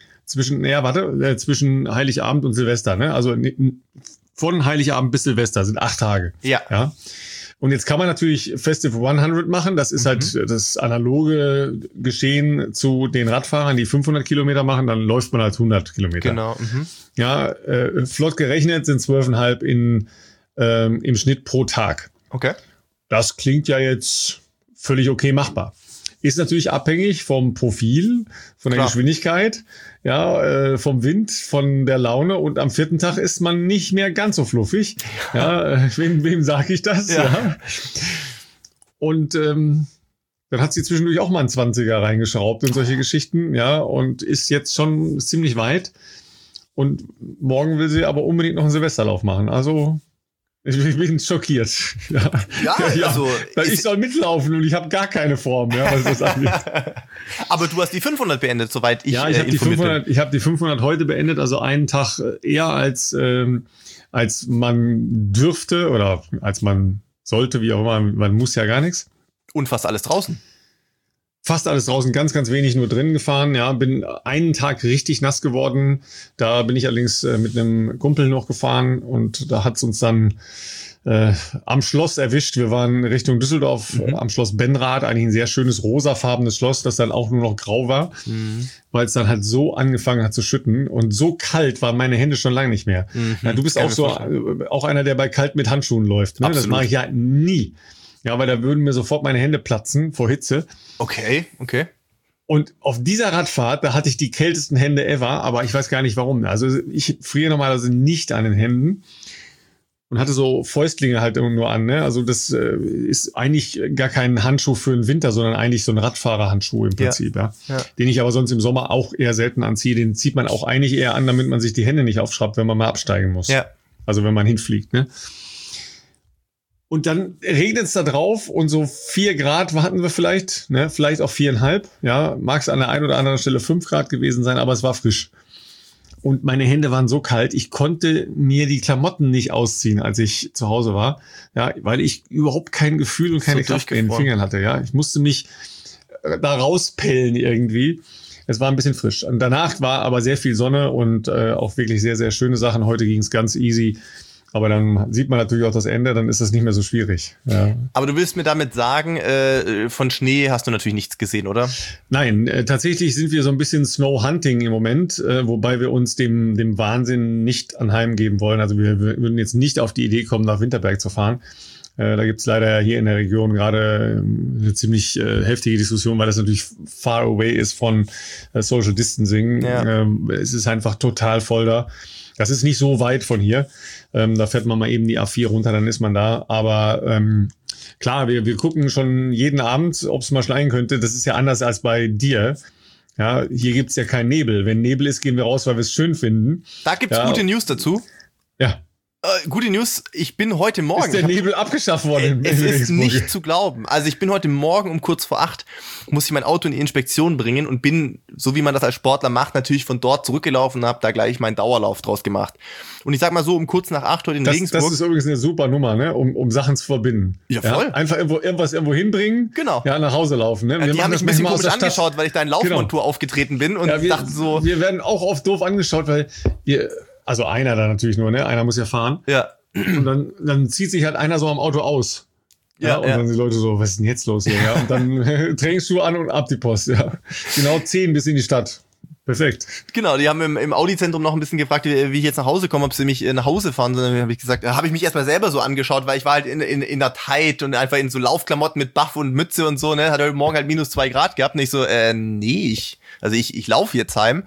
Zwischen Heiligabend und Silvester. Ne? Also von Heiligabend bis Silvester sind 8 Tage. Ja. Und jetzt kann man natürlich Festive 100 machen. Das ist halt das analoge Geschehen zu den Radfahrern, die 500 Kilometer machen. Dann läuft man halt 100 Kilometer. Genau. Mhm. Ja, flott gerechnet sind 12,5 im Schnitt pro Tag. Okay. Das klingt ja jetzt völlig okay machbar. Ist natürlich abhängig vom Profil, von der Geschwindigkeit, ja, vom Wind, von der Laune. Und am 4. Tag ist man nicht mehr ganz so fluffig. Ja, wem sage ich das? Ja. Und dann hat sie zwischendurch auch mal einen 20er reingeschraubt und solche Geschichten. Ja, und ist jetzt schon ziemlich weit. Und morgen will sie aber unbedingt noch einen Silvesterlauf machen. Also ich bin schockiert. Ja, also ich soll mitlaufen und ich habe gar keine Form, ja, was das angeht. Aber du hast die 500 beendet, soweit ich ich habe die 500 heute beendet, also einen Tag eher als man dürfte oder als man sollte, wie auch immer. Man muss ja gar nichts. Und fast alles draußen. Fast alles draußen, ganz, ganz wenig nur drin gefahren. Ja, bin einen Tag richtig nass geworden. Da bin ich allerdings mit einem Kumpel noch gefahren und da hat's uns dann am Schloss erwischt. Wir waren Richtung Düsseldorf am Schloss Benrath, eigentlich ein sehr schönes rosafarbenes Schloss, das dann auch nur noch grau war, weil es dann halt so angefangen hat zu schütten und so kalt waren meine Hände schon lange nicht mehr. Ja, du bist auch so auch einer, der bei kalt mit Handschuhen läuft. Ne? Das mache ich ja nie. Ja, weil da würden mir sofort meine Hände platzen vor Hitze. Okay. Und auf dieser Radfahrt, da hatte ich die kältesten Hände ever, aber ich weiß gar nicht warum. Also ich friere normalerweise nicht an den Händen. Und hatte so Fäustlinge halt nur an, ne? Also das ist eigentlich gar kein Handschuh für den Winter, sondern eigentlich so ein Radfahrerhandschuh im Prinzip, ja. Den ich aber sonst im Sommer auch eher selten anziehe. Den zieht man auch eigentlich eher an, damit man sich die Hände nicht aufschraubt, wenn man mal absteigen muss. Ja. Also wenn man hinfliegt, ne? Und dann regnet es da drauf und so 4 Grad hatten wir vielleicht, ne? Vielleicht auch 4,5, ja. Mag es an der einen oder anderen Stelle 5 Grad gewesen sein, aber es war frisch. Und meine Hände waren so kalt, ich konnte mir die Klamotten nicht ausziehen, als ich zu Hause war, ja, weil ich überhaupt kein Gefühl und keine Kraft in den Fingern hatte, ja. Ich musste mich da rauspellen irgendwie. Es war ein bisschen frisch. Und danach war aber sehr viel Sonne und auch wirklich sehr, sehr schöne Sachen. Heute ging es ganz easy. Aber dann sieht man natürlich auch das Ende, dann ist das nicht mehr so schwierig. Ja. Aber du willst mir damit sagen, von Schnee hast du natürlich nichts gesehen, oder? Nein, tatsächlich sind wir so ein bisschen Snow-Hunting im Moment, wobei wir uns dem Wahnsinn nicht anheimgeben wollen. Also wir würden jetzt nicht auf die Idee kommen, nach Winterberg zu fahren. Da gibt's leider hier in der Region gerade eine ziemlich heftige Diskussion, weil das natürlich far away ist von Social Distancing. Ja. Es ist einfach total voll da. Das ist nicht so weit von hier. Da fährt man mal eben die A4 runter, dann ist man da. Aber klar, wir gucken schon jeden Abend, ob es mal schneien könnte. Das ist ja anders als bei dir. Ja, hier gibt's ja keinen Nebel. Wenn Nebel ist, gehen wir raus, weil wir es schön finden. Da gibt's gute News dazu. Ja. Gute News, ich bin heute Morgen... Ist der Nebel abgeschafft worden? Es ist nicht zu glauben. Also ich bin heute Morgen um kurz vor 8, muss ich mein Auto in die Inspektion bringen und bin, so wie man das als Sportler macht, natürlich von dort zurückgelaufen und habe da gleich meinen Dauerlauf draus gemacht. Und ich sag mal so, um kurz nach 8 heute in Regensburg... Das ist übrigens eine super Nummer, ne? Um Sachen zu verbinden. Ja, voll. Ja? Einfach irgendwo hinbringen, genau. Ja, nach Hause laufen. Ne? Die haben mich ein bisschen komisch angeschaut, weil ich da in Laufmontur aufgetreten bin und dachte so... Wir werden auch oft doof angeschaut, weil also einer da natürlich nur, ne? Einer muss ja fahren. Ja. Und dann zieht sich halt einer so am Auto aus. Ja, und dann sind die Leute so, was ist denn jetzt los hier? Ja, und dann Trainingsschuhe an und ab die Post. Ja. Genau 10 bis in die Stadt. Perfekt. Genau, die haben im Audi-Zentrum noch ein bisschen gefragt, wie ich jetzt nach Hause komme, ob sie mich nach Hause fahren. Dann habe ich gesagt, habe ich mich erstmal selber so angeschaut, weil ich war halt in der Tight und einfach in so Laufklamotten mit Buff und Mütze und so, ne, hat heute Morgen halt minus 2 Grad gehabt. Und ich so, nee, ich laufe jetzt heim.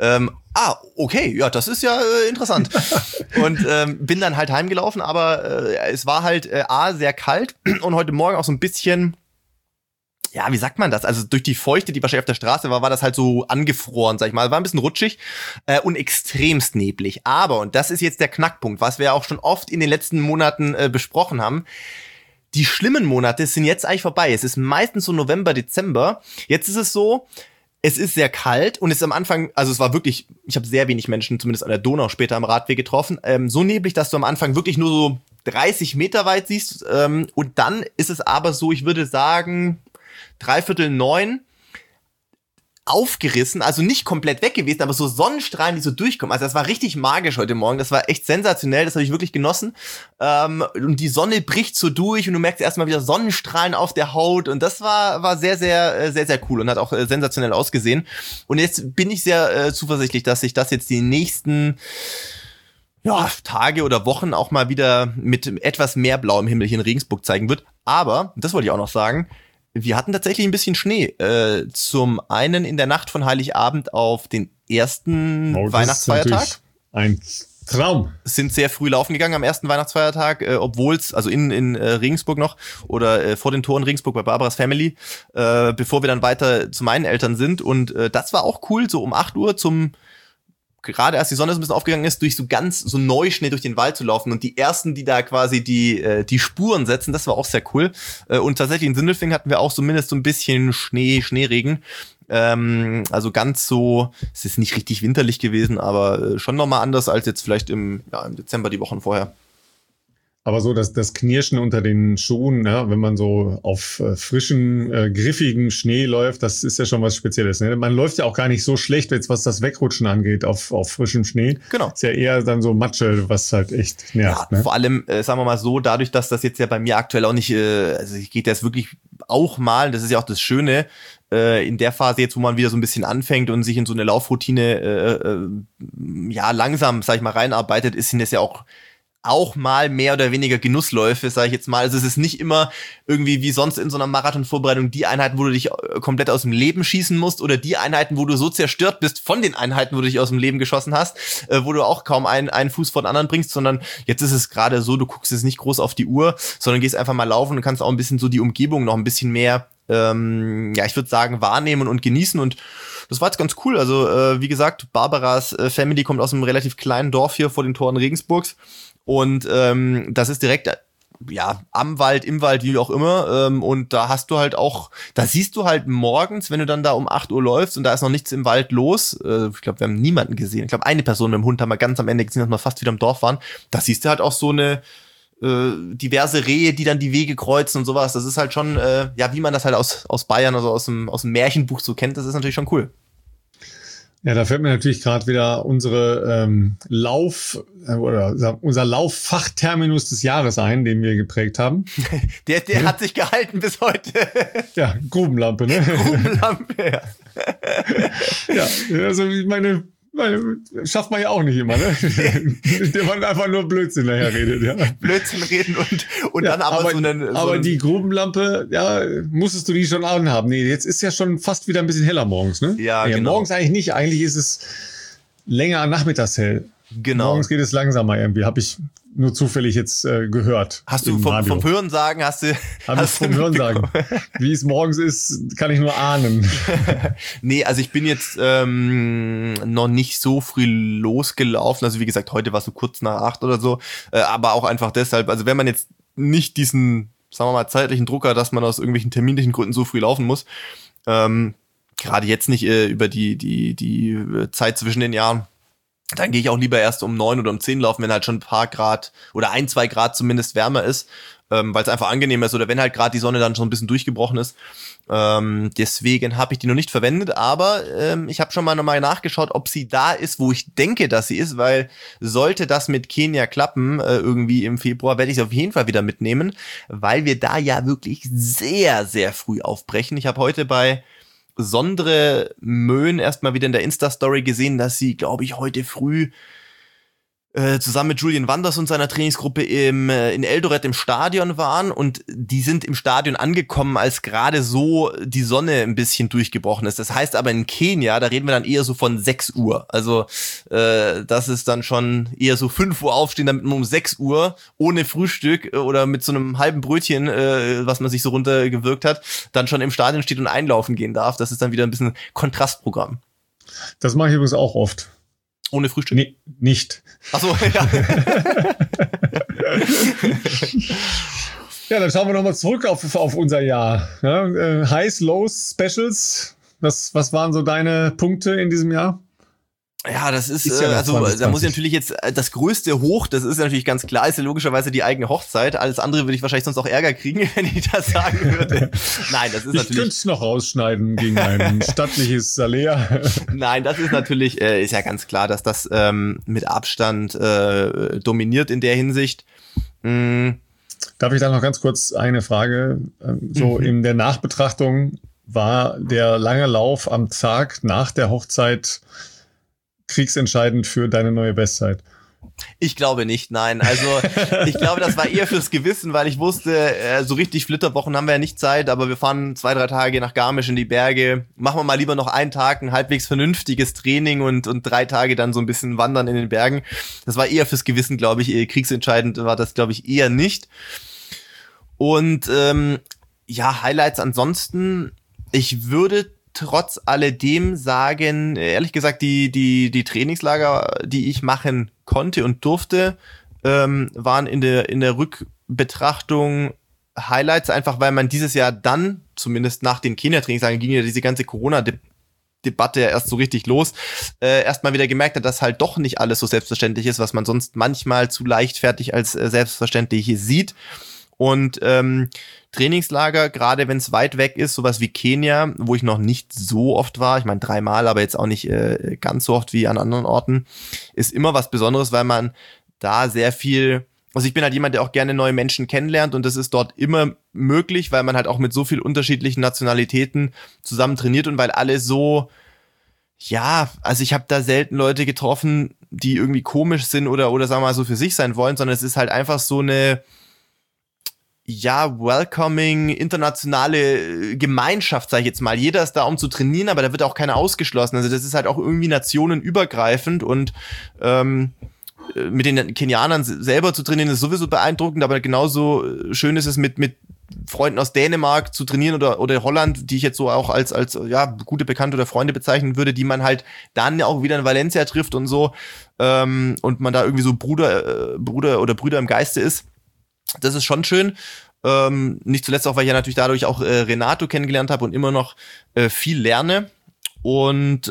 Okay, ja, das ist ja interessant. Und bin dann halt heimgelaufen, aber es war halt sehr kalt und heute Morgen auch so ein bisschen, ja, wie sagt man das? Also durch die Feuchte, die wahrscheinlich auf der Straße war das halt so angefroren, sag ich mal. War ein bisschen rutschig und extremst neblig. Aber, und das ist jetzt der Knackpunkt, was wir auch schon oft in den letzten Monaten besprochen haben, die schlimmen Monate sind jetzt eigentlich vorbei. Es ist meistens so November, Dezember. Jetzt ist es so, es ist sehr kalt und es ist am Anfang, also es war wirklich, ich habe sehr wenig Menschen, zumindest an der Donau später am Radweg getroffen, so neblig, dass du am Anfang wirklich nur so 30 Meter weit siehst. Und dann ist es aber so, ich würde sagen, 8:45 aufgerissen, also nicht komplett weg gewesen, aber so Sonnenstrahlen, die so durchkommen. Also das war richtig magisch heute Morgen, das war echt sensationell, das habe ich wirklich genossen. Und die Sonne bricht so durch und du merkst erstmal wieder Sonnenstrahlen auf der Haut und das war sehr, sehr, sehr, sehr cool und hat auch sensationell ausgesehen. Und jetzt bin ich sehr zuversichtlich, dass sich das jetzt die nächsten Tage oder Wochen auch mal wieder mit etwas mehr blauem Himmel hier in Regensburg zeigen wird. Aber, das wollte ich auch noch sagen, wir hatten tatsächlich ein bisschen Schnee. Zum einen in der Nacht von Heiligabend auf den ersten Weihnachtsfeiertag. Ein Traum. Sind sehr früh laufen gegangen am ersten Weihnachtsfeiertag, obwohl es, also in Regensburg noch, oder vor den Toren Regensburg bei Barbaras Family, bevor wir dann weiter zu meinen Eltern sind. Und das war auch cool, so um 8 Uhr gerade als die Sonne so ein bisschen aufgegangen ist, durch so Neuschnee durch den Wald zu laufen und die ersten, die da quasi die Spuren setzen, das war auch sehr cool. Und tatsächlich in Sindelfingen hatten wir auch zumindest so ein bisschen Schneeregen. Also ganz so, es ist nicht richtig winterlich gewesen, aber schon nochmal anders als jetzt vielleicht im Dezember die Wochen vorher. Aber so das Knirschen unter den Schuhen, ja, wenn man so auf frischen, griffigen Schnee läuft, das ist ja schon was Spezielles. Ne? Man läuft ja auch gar nicht so schlecht, jetzt was das Wegrutschen angeht, auf frischem Schnee. Genau. Ist ja eher dann so Matsche, was halt echt nervt. Ja, ne? Vor allem, sagen wir mal so, dadurch, dass das jetzt ja bei mir aktuell auch nicht, also ich gehe das wirklich auch mal, das ist ja auch das Schöne, in der Phase jetzt, wo man wieder so ein bisschen anfängt und sich in so eine Laufroutine ja langsam, sag ich mal, reinarbeitet, sind das ja auch mal mehr oder weniger Genussläufe, sage ich jetzt mal. Also es ist nicht immer irgendwie wie sonst in so einer Marathonvorbereitung die Einheiten, wo du dich komplett aus dem Leben schießen musst oder die Einheiten, wo du so zerstört bist von den Einheiten, wo du dich aus dem Leben geschossen hast, wo du auch kaum einen Fuß vor den anderen bringst, sondern jetzt ist es gerade so, du guckst jetzt nicht groß auf die Uhr, sondern gehst einfach mal laufen und kannst auch ein bisschen so die Umgebung noch ein bisschen mehr ich würde sagen, wahrnehmen und genießen und das war jetzt ganz cool. Also, wie gesagt, Barbaras Family kommt aus einem relativ kleinen Dorf hier vor den Toren Regensburgs und das ist direkt am Wald, im Wald, wie auch immer und da hast du halt auch, da siehst du halt morgens, wenn du dann da um 8 Uhr läufst und da ist noch nichts im Wald los, ich glaube, wir haben niemanden gesehen, ich glaube, eine Person mit dem Hund haben wir ganz am Ende gesehen, dass wir fast wieder im Dorf waren, da siehst du halt auch so eine diverse Rehe, die dann die Wege kreuzen und sowas. Das ist halt schon, wie man das halt aus Bayern, also aus dem Märchenbuch so kennt, das ist natürlich schon cool. Ja, da fällt mir natürlich gerade wieder unsere unser Lauffachterminus des Jahres ein, den wir geprägt haben. Der hat sich gehalten bis heute. Ja, Grubenlampe, ne? Grubenlampe, ja. Ja, also ich meine, schafft man ja auch nicht immer, ne? Der man einfach nur Blödsinn nachher redet, ja. Blödsinn reden und ja, dann aber so einen... Aber die Grubenlampe, ja, musstest du die schon anhaben. Nee, jetzt ist ja schon fast wieder ein bisschen heller morgens, ne? Ja, genau. Morgens eigentlich nicht. Eigentlich ist es länger nachmittags hell. Genau. Morgens geht es langsamer irgendwie, habe ich nur zufällig jetzt gehört. Hast du vom Hörensagen Hab ich vom Hörensagen. Wie es morgens ist, kann ich nur ahnen. Nee, also ich bin jetzt noch nicht so früh losgelaufen. Also wie gesagt, heute war es so kurz nach 8 oder so. Aber auch einfach deshalb, also wenn man jetzt nicht diesen, sagen wir mal, zeitlichen Druck hat, dass man aus irgendwelchen terminlichen Gründen so früh laufen muss, gerade jetzt nicht über die Zeit zwischen den Jahren, dann gehe ich auch lieber erst um 9 oder um 10 laufen, wenn halt schon ein paar Grad oder 1-2 Grad zumindest wärmer ist, weil es einfach angenehmer ist oder wenn halt gerade die Sonne dann schon ein bisschen durchgebrochen ist. Deswegen habe ich die noch nicht verwendet, aber ich habe schon mal nochmal nachgeschaut, ob sie da ist, wo ich denke, dass sie ist, weil sollte das mit Kenia klappen, irgendwie im Februar, werde ich sie auf jeden Fall wieder mitnehmen, weil wir da ja wirklich sehr, sehr früh aufbrechen. Ich habe heute bei Sondre Möhn erstmal wieder in der Insta-Story gesehen, dass sie, glaube ich, heute früh zusammen mit Julian Wanders und seiner Trainingsgruppe in Eldoret im Stadion waren und die sind im Stadion angekommen, als gerade so die Sonne ein bisschen durchgebrochen ist. Das heißt aber in Kenia, da reden wir dann eher so von 6 Uhr. Also das ist dann schon eher so 5 Uhr aufstehen, damit man um 6 Uhr ohne Frühstück oder mit so einem halben Brötchen, was man sich so runtergewirkt hat, dann schon im Stadion steht und einlaufen gehen darf. Das ist dann wieder ein bisschen Kontrastprogramm. Das mache ich übrigens auch oft. Ohne Frühstück? Nee, nicht. Ach so, ja. Ja, dann schauen wir nochmal zurück auf unser Jahr. Ja, Highs, Lows, Specials. Was waren so deine Punkte in diesem Jahr? Ja, das ist ja also 2020. Da muss ich natürlich jetzt das größte Hoch, das ist natürlich ganz klar, ist ja logischerweise die eigene Hochzeit. Alles andere würde ich wahrscheinlich sonst auch Ärger kriegen, wenn ich das sagen würde. Nein, das ist natürlich... Ich könnte es noch rausschneiden gegen ein stattliches Salär. Nein, das ist natürlich, ist ja ganz klar, dass das mit Abstand dominiert in der Hinsicht. Darf ich da noch ganz kurz eine Frage? So in der Nachbetrachtung war der lange Lauf am Tag nach der Hochzeit kriegsentscheidend für deine neue Bestzeit? Ich glaube nicht, nein. Also ich glaube, das war eher fürs Gewissen, weil ich wusste, so richtig Flitterwochen haben wir ja nicht Zeit, aber wir fahren 2-3 Tage nach Garmisch in die Berge. Machen wir mal lieber noch einen Tag ein halbwegs vernünftiges Training und 3 Tage dann so ein bisschen wandern in den Bergen. Das war eher fürs Gewissen, glaube ich. Kriegsentscheidend war das, glaube ich, eher nicht. Und Highlights ansonsten, ich würde trotz alledem sagen, ehrlich gesagt, die Trainingslager, die ich machen konnte und durfte, waren in der Rückbetrachtung Highlights, einfach weil man dieses Jahr dann, zumindest nach den Kenia-Trainingslagern, ging ja diese ganze Corona-Debatte Debatte ja erst so richtig los, erstmal wieder gemerkt hat, dass halt doch nicht alles so selbstverständlich ist, was man sonst manchmal zu leichtfertig als selbstverständlich sieht. Und Trainingslager, gerade wenn es weit weg ist, sowas wie Kenia, wo ich noch nicht so oft war, ich meine 3-mal, aber jetzt auch nicht ganz so oft wie an anderen Orten, ist immer was Besonderes, weil man da sehr viel, also ich bin halt jemand, der auch gerne neue Menschen kennenlernt und das ist dort immer möglich, weil man halt auch mit so vielen unterschiedlichen Nationalitäten zusammen trainiert und weil alle so, ja, also ich habe da selten Leute getroffen, die irgendwie komisch sind oder sagen wir mal so für sich sein wollen, sondern es ist halt einfach so eine welcoming, internationale Gemeinschaft, sag ich jetzt mal. Jeder ist da, um zu trainieren, aber da wird auch keiner ausgeschlossen. Also das ist halt auch irgendwie nationenübergreifend und mit den Kenianern selber zu trainieren ist sowieso beeindruckend, aber genauso schön ist es mit Freunden aus Dänemark zu trainieren oder Holland, die ich jetzt so auch als gute Bekannte oder Freunde bezeichnen würde, die man halt dann auch wieder in Valencia trifft und so und man da irgendwie so Bruder oder Brüder im Geiste ist. Das ist schon schön. Nicht zuletzt auch, weil ich ja natürlich dadurch auch Renato kennengelernt habe und immer noch viel lerne. Und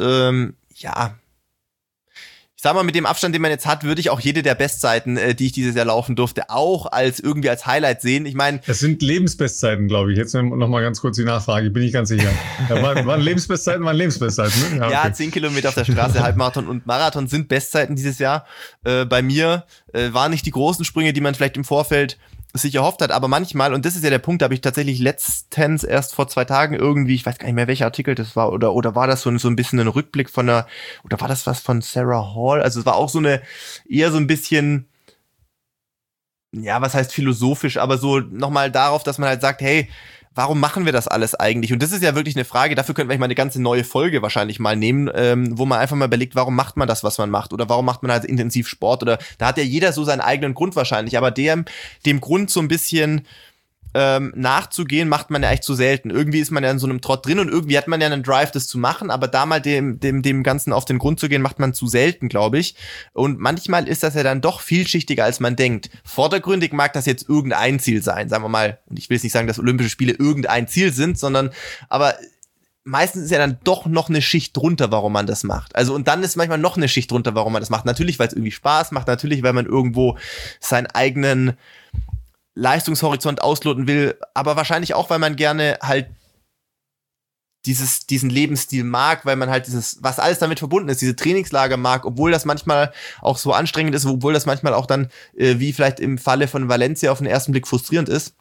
ich sag mal, mit dem Abstand, den man jetzt hat, würde ich auch jede der Bestzeiten, die ich dieses Jahr laufen durfte, auch als Highlight sehen. Ich meine, das sind Lebensbestzeiten, glaube ich. Jetzt noch mal ganz kurz die Nachfrage, bin ich ganz sicher. Ja, waren Lebensbestzeiten, ne? Ja, okay. 10 Kilometer auf der Straße, Halbmarathon und Marathon sind Bestzeiten dieses Jahr. Bei mir waren nicht die großen Sprünge, die man vielleicht im Vorfeld sich erhofft hat, aber manchmal, und das ist ja der Punkt, da habe ich tatsächlich letztens erst vor 2 Tagen irgendwie, ich weiß gar nicht mehr, welcher Artikel das war, oder war das so ein bisschen ein Rückblick oder war das was von Sarah Hall? Also es war auch eher so ein bisschen, ja, was heißt philosophisch, aber so nochmal darauf, dass man halt sagt, hey, warum machen wir das alles eigentlich? Und das ist ja wirklich eine Frage, dafür könnten wir mal eine ganze neue Folge wahrscheinlich mal nehmen, wo man einfach mal überlegt, warum macht man das, was man macht? Oder warum macht man halt intensiv Sport? Oder da hat ja jeder so seinen eigenen Grund wahrscheinlich, aber dem Grund so ein bisschen nachzugehen, macht man ja echt zu selten. Irgendwie ist man ja in so einem Trott drin und irgendwie hat man ja einen Drive, das zu machen, aber da mal dem Ganzen auf den Grund zu gehen, macht man zu selten, glaube ich. Und manchmal ist das ja dann doch vielschichtiger, als man denkt. Vordergründig mag das jetzt irgendein Ziel sein, sagen wir mal. Und ich will jetzt nicht sagen, dass Olympische Spiele irgendein Ziel sind, aber meistens ist ja dann doch noch eine Schicht drunter, warum man das macht. Also und dann ist manchmal noch eine Schicht drunter, warum man das macht. Natürlich, weil es irgendwie Spaß macht, natürlich, weil man irgendwo seinen eigenen Leistungshorizont ausloten will, aber wahrscheinlich auch, weil man gerne halt diesen Lebensstil mag, weil man halt was alles damit verbunden ist, diese Trainingslager mag, obwohl das manchmal auch so anstrengend ist, obwohl das manchmal auch dann, wie vielleicht im Falle von Valencia auf den ersten Blick frustrierend ist.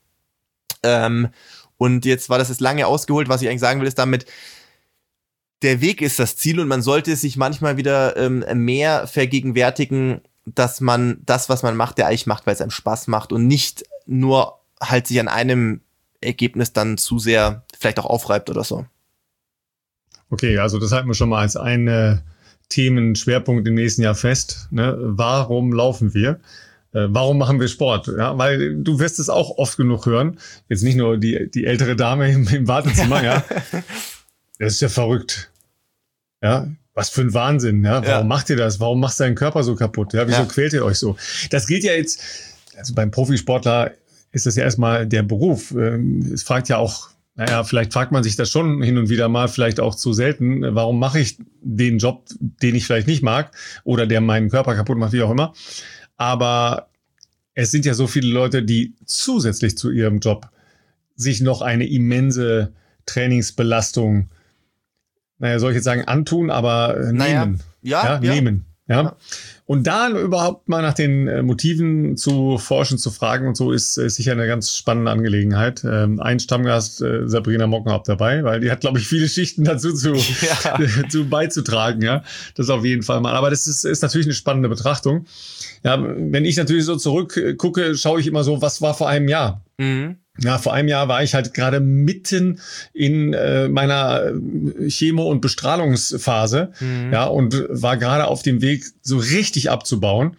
Und jetzt war das lange ausgeholt, was ich eigentlich sagen will, ist damit, der Weg ist das Ziel und man sollte sich manchmal wieder mehr vergegenwärtigen, dass man das, was man macht, der eigentlich macht, weil es einem Spaß macht und nicht nur halt sich an einem Ergebnis dann zu sehr vielleicht auch aufreibt oder so. Okay, also das halten wir schon mal als einen Themenschwerpunkt im nächsten Jahr fest. Ne? Warum laufen wir? Warum machen wir Sport? Ja, weil du wirst es auch oft genug hören. Jetzt nicht nur die ältere Dame im Wartezimmer, ja. Das ist ja verrückt. Ja, was für ein Wahnsinn, ja. Warum macht ihr das? Warum macht dein Körper so kaputt? Ja, wieso quält ihr euch so? Das gilt ja jetzt, also beim Profisportler ist das ja erstmal der Beruf. Es fragt ja auch, vielleicht fragt man sich das schon hin und wieder mal, vielleicht auch zu selten, warum mache ich den Job, den ich vielleicht nicht mag oder der meinen Körper kaputt macht, wie auch immer. Aber es sind ja so viele Leute, die zusätzlich zu ihrem Job sich noch eine immense Trainingsbelastung, soll ich jetzt sagen, antun, aber nehmen. Nehmen. Ja. Und da überhaupt mal nach den Motiven zu forschen, zu fragen und so ist sicher eine ganz spannende Angelegenheit. Ein Stammgast, Sabrina Mockenhaupt dabei, weil die hat, glaube ich, viele Schichten dazu zu beizutragen. Ja, das auf jeden Fall mal. Aber das ist natürlich eine spannende Betrachtung. Ja, wenn ich natürlich so zurückgucke, schaue ich immer so, was war vor einem Jahr? Mhm. Ja, vor einem Jahr war ich halt gerade mitten in meiner Chemo- und Bestrahlungsphase, und war gerade auf dem Weg, so richtig abzubauen.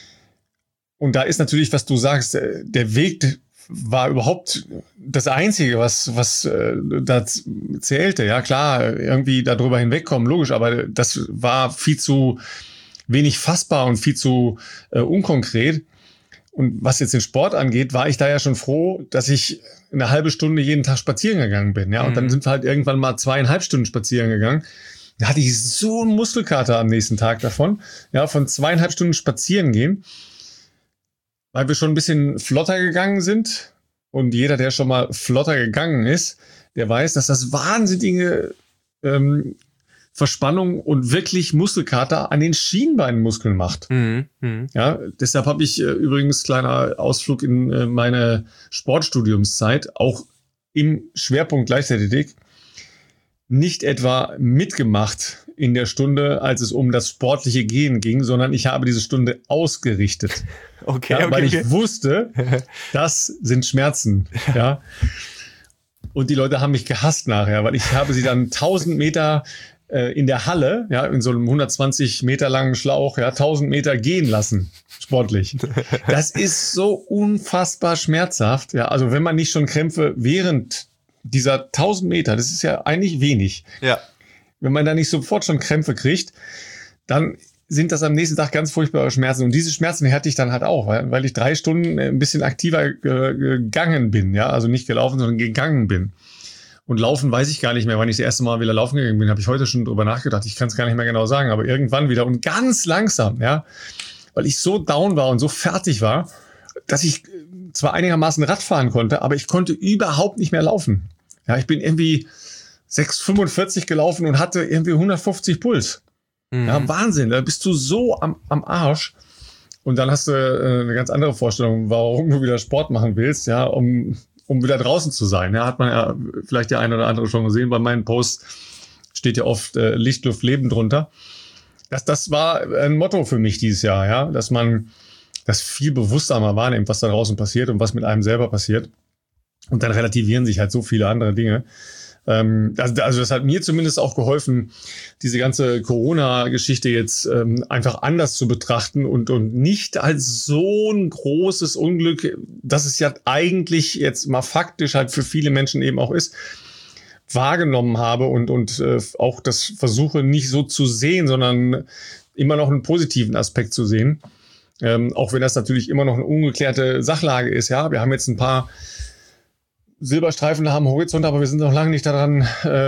Und da ist natürlich, was du sagst, der Weg war überhaupt das Einzige, was da zählte. Ja, klar, irgendwie darüber hinwegkommen, logisch, aber das war viel zu wenig fassbar und viel zu unkonkret. Und was jetzt den Sport angeht, war ich da ja schon froh, dass ich eine halbe Stunde jeden Tag spazieren gegangen bin. Ja, und dann sind wir halt irgendwann mal 2,5 Stunden spazieren gegangen. Da hatte ich so einen Muskelkater am nächsten Tag davon. Ja, von 2,5 Stunden spazieren gehen, weil wir schon ein bisschen flotter gegangen sind. Und jeder, der schon mal flotter gegangen ist, der weiß, dass das wahnsinnige Verspannung und wirklich Muskelkater an den Schienbeinmuskeln macht. Ja, deshalb habe ich übrigens, kleiner Ausflug in meine Sportstudiumszeit, auch im Schwerpunkt Leichtathletik, nicht etwa mitgemacht in der Stunde, als es um das sportliche Gehen ging, sondern ich habe diese Stunde ausgerichtet. Weil ich wusste, das sind Schmerzen. Ja. Und die Leute haben mich gehasst nachher, weil ich habe sie dann 1000 Meter in der Halle, ja, in so einem 120 Meter langen Schlauch, ja, 1000 Meter gehen lassen, sportlich. Das ist so unfassbar schmerzhaft. Ja, also wenn man nicht schon Krämpfe während dieser 1000 Meter, das ist ja eigentlich wenig. Ja. Wenn man da nicht sofort schon Krämpfe kriegt, dann sind das am nächsten Tag ganz furchtbare Schmerzen. Und diese Schmerzen hatte ich dann halt auch, weil ich 3 Stunden ein bisschen aktiver gegangen bin. Ja, also nicht gelaufen, sondern gegangen bin. Und laufen weiß ich gar nicht mehr, wann ich das erste Mal wieder laufen gegangen bin. Habe ich heute schon drüber nachgedacht. Ich kann es gar nicht mehr genau sagen, aber irgendwann wieder und ganz langsam, ja, weil ich so down war und so fertig war, dass ich zwar einigermaßen Rad fahren konnte, aber ich konnte überhaupt nicht mehr laufen. Ja, ich bin irgendwie 6,45 gelaufen und hatte irgendwie 150 Puls. Ja, Wahnsinn, da bist du so am Arsch. Und dann hast du eine ganz andere Vorstellung, warum du wieder Sport machen willst, ja, um wieder draußen zu sein. Ja, hat man ja vielleicht der eine oder andere schon gesehen. Bei meinen Posts steht ja oft Licht, Luft, Leben drunter. Das war ein Motto für mich dieses Jahr, ja, dass man das viel bewusster mal wahrnimmt, was da draußen passiert und was mit einem selber passiert. Und dann relativieren sich halt so viele andere Dinge. Also das hat mir zumindest auch geholfen, diese ganze Corona-Geschichte jetzt einfach anders zu betrachten und nicht als so ein großes Unglück, das es ja eigentlich jetzt mal faktisch halt für viele Menschen eben auch ist, wahrgenommen habe und auch das versuche nicht so zu sehen, sondern immer noch einen positiven Aspekt zu sehen. Auch wenn das natürlich immer noch eine ungeklärte Sachlage ist. Ja, wir haben jetzt ein paar Silberstreifen am Horizont, aber wir sind noch lange nicht daran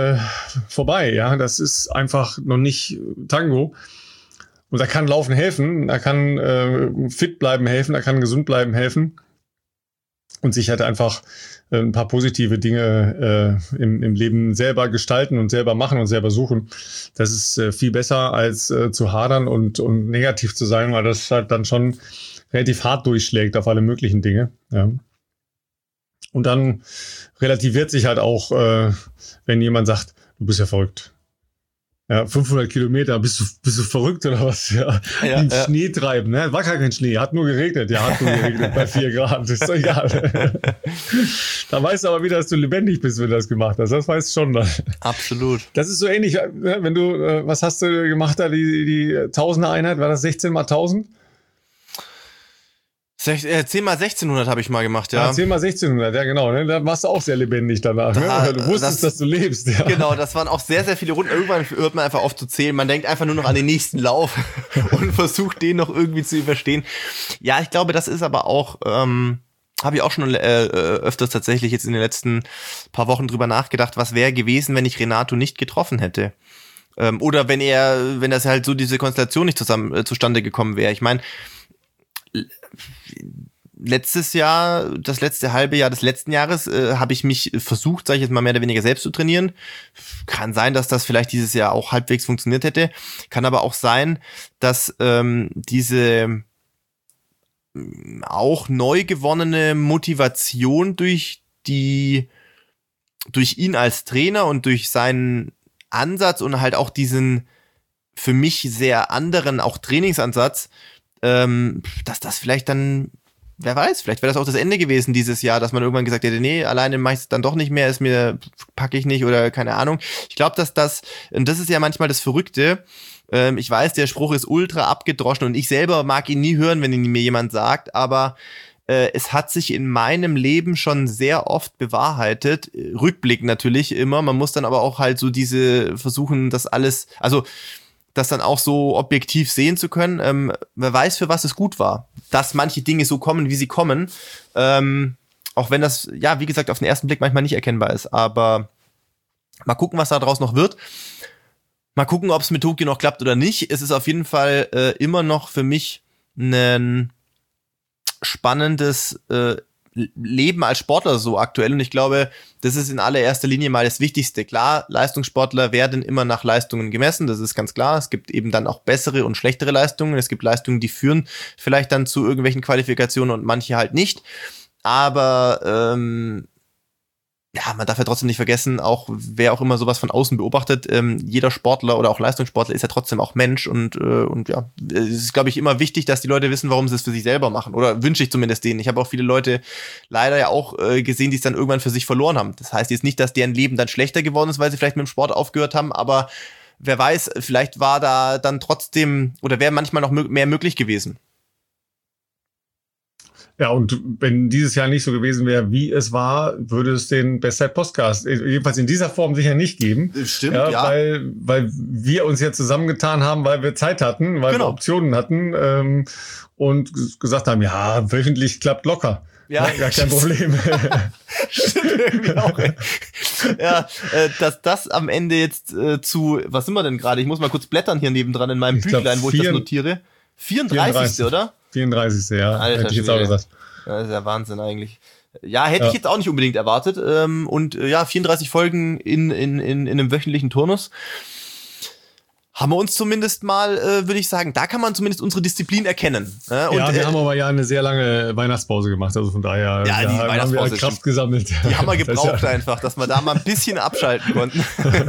vorbei. Ja, das ist einfach noch nicht Tango. Und da kann Laufen helfen, da kann fit bleiben helfen, da kann gesund bleiben helfen. Und sich halt einfach ein paar positive Dinge im Leben selber gestalten und selber machen und selber suchen. Das ist viel besser als zu hadern und negativ zu sein, weil das halt dann schon relativ hart durchschlägt auf alle möglichen Dinge. Ja. Und dann relativiert sich halt auch, wenn jemand sagt, du bist ja verrückt. Ja, 500 Kilometer, bist du verrückt oder was? Ja, in Schnee treiben, ne? War gar kein Schnee, hat nur geregnet. Ja, hat nur geregnet bei 4 Grad, ist doch egal. Da weißt du aber wieder, dass du lebendig bist, wenn du das gemacht hast. Das weißt du schon dann. Absolut. Das ist so ähnlich, wenn du, was hast du gemacht da, die Tausender-Einheit, war das 16 mal 1000? 10 mal 1600 habe ich mal gemacht, ja. 10 mal 1600, ja genau. Ne? Da warst du auch sehr lebendig danach. Ne? Du wusstest, dass du lebst. Ja. Genau, das waren auch sehr, sehr viele Runden. Irgendwann hört man einfach auf zu zählen. Man denkt einfach nur noch an den nächsten Lauf und versucht, den noch irgendwie zu überstehen. Ja, ich glaube, das ist aber auch, habe ich auch schon öfters tatsächlich jetzt in den letzten paar Wochen drüber nachgedacht, was wäre gewesen, wenn ich Renato nicht getroffen hätte. Oder wenn das halt so diese Konstellation nicht zustande gekommen wäre. Ich meine, letztes Jahr, das letzte halbe Jahr des letzten Jahres, habe ich mich versucht, sage ich jetzt mal, mehr oder weniger selbst zu trainieren. Kann sein, dass das vielleicht dieses Jahr auch halbwegs funktioniert hätte. Kann aber auch sein, dass diese auch neu gewonnene Motivation durch ihn als Trainer und durch seinen Ansatz und halt auch diesen für mich sehr anderen auch Trainingsansatz, dass das vielleicht dann, wer weiß, vielleicht wäre das auch das Ende gewesen dieses Jahr, dass man irgendwann gesagt hätte, nee, alleine mache ich es dann doch nicht mehr, packe ich nicht oder keine Ahnung. Ich glaube, und das ist ja manchmal das Verrückte, ich weiß, der Spruch ist ultra abgedroschen und ich selber mag ihn nie hören, wenn ihn mir jemand sagt, aber es hat sich in meinem Leben schon sehr oft bewahrheitet, rückblickend natürlich immer, man muss dann aber auch halt so versuchen, das alles, also das dann auch so objektiv sehen zu können. Wer weiß, für was es gut war. Dass manche Dinge so kommen, wie sie kommen. Auch wenn das, ja, wie gesagt, auf den ersten Blick manchmal nicht erkennbar ist. Aber mal gucken, was da draus noch wird. Mal gucken, ob es mit Tokio noch klappt oder nicht. Es ist auf jeden Fall immer noch für mich ein spannendes Leben als Sportler so aktuell. Und ich glaube, das ist in allererster Linie mal das Wichtigste. Klar, Leistungssportler werden immer nach Leistungen gemessen, das ist ganz klar. Es gibt eben dann auch bessere und schlechtere Leistungen. Es gibt Leistungen, die führen vielleicht dann zu irgendwelchen Qualifikationen und manche halt nicht. Aber ja, man darf ja trotzdem nicht vergessen, auch wer auch immer sowas von außen beobachtet, jeder Sportler oder auch Leistungssportler ist ja trotzdem auch Mensch und ja, es ist, glaube ich, immer wichtig, dass die Leute wissen, warum sie es für sich selber machen, oder wünsche ich zumindest denen. Ich habe auch viele Leute leider ja auch gesehen, die es dann irgendwann für sich verloren haben. Das heißt jetzt nicht, dass deren Leben dann schlechter geworden ist, weil sie vielleicht mit dem Sport aufgehört haben, aber wer weiß, vielleicht war da dann trotzdem oder wäre manchmal noch mehr möglich gewesen. Ja, und wenn dieses Jahr nicht so gewesen wäre, wie es war, würde es den Bestzeit-Podcast jedenfalls in dieser Form sicher nicht geben. Stimmt, ja. Weil wir uns ja zusammengetan haben, weil wir Zeit hatten, weil wir Optionen hatten und gesagt haben, ja, wöchentlich klappt locker. Ja, gar kein Problem. Stimmt irgendwie auch. Ja, dass das am Ende jetzt zu, was sind wir denn gerade? Ich muss mal kurz blättern hier nebendran in meinem Büchlein, wo ich das notiere. 34. oder? 34. Ja, Alter, hätte ich jetzt auch gesagt. Ja, das ist ja Wahnsinn eigentlich. Ja, hätte ich jetzt auch nicht unbedingt erwartet. Und ja, 34 Folgen in einem wöchentlichen Turnus. Haben wir uns zumindest mal, würde ich sagen, da kann man zumindest unsere Disziplin erkennen. Und, wir haben aber ja eine sehr lange Weihnachtspause gemacht, also von daher ja, die haben wir Weihnachtspause Kraft gesammelt. Die haben wir gebraucht einfach, dass wir da mal ein bisschen abschalten konnten.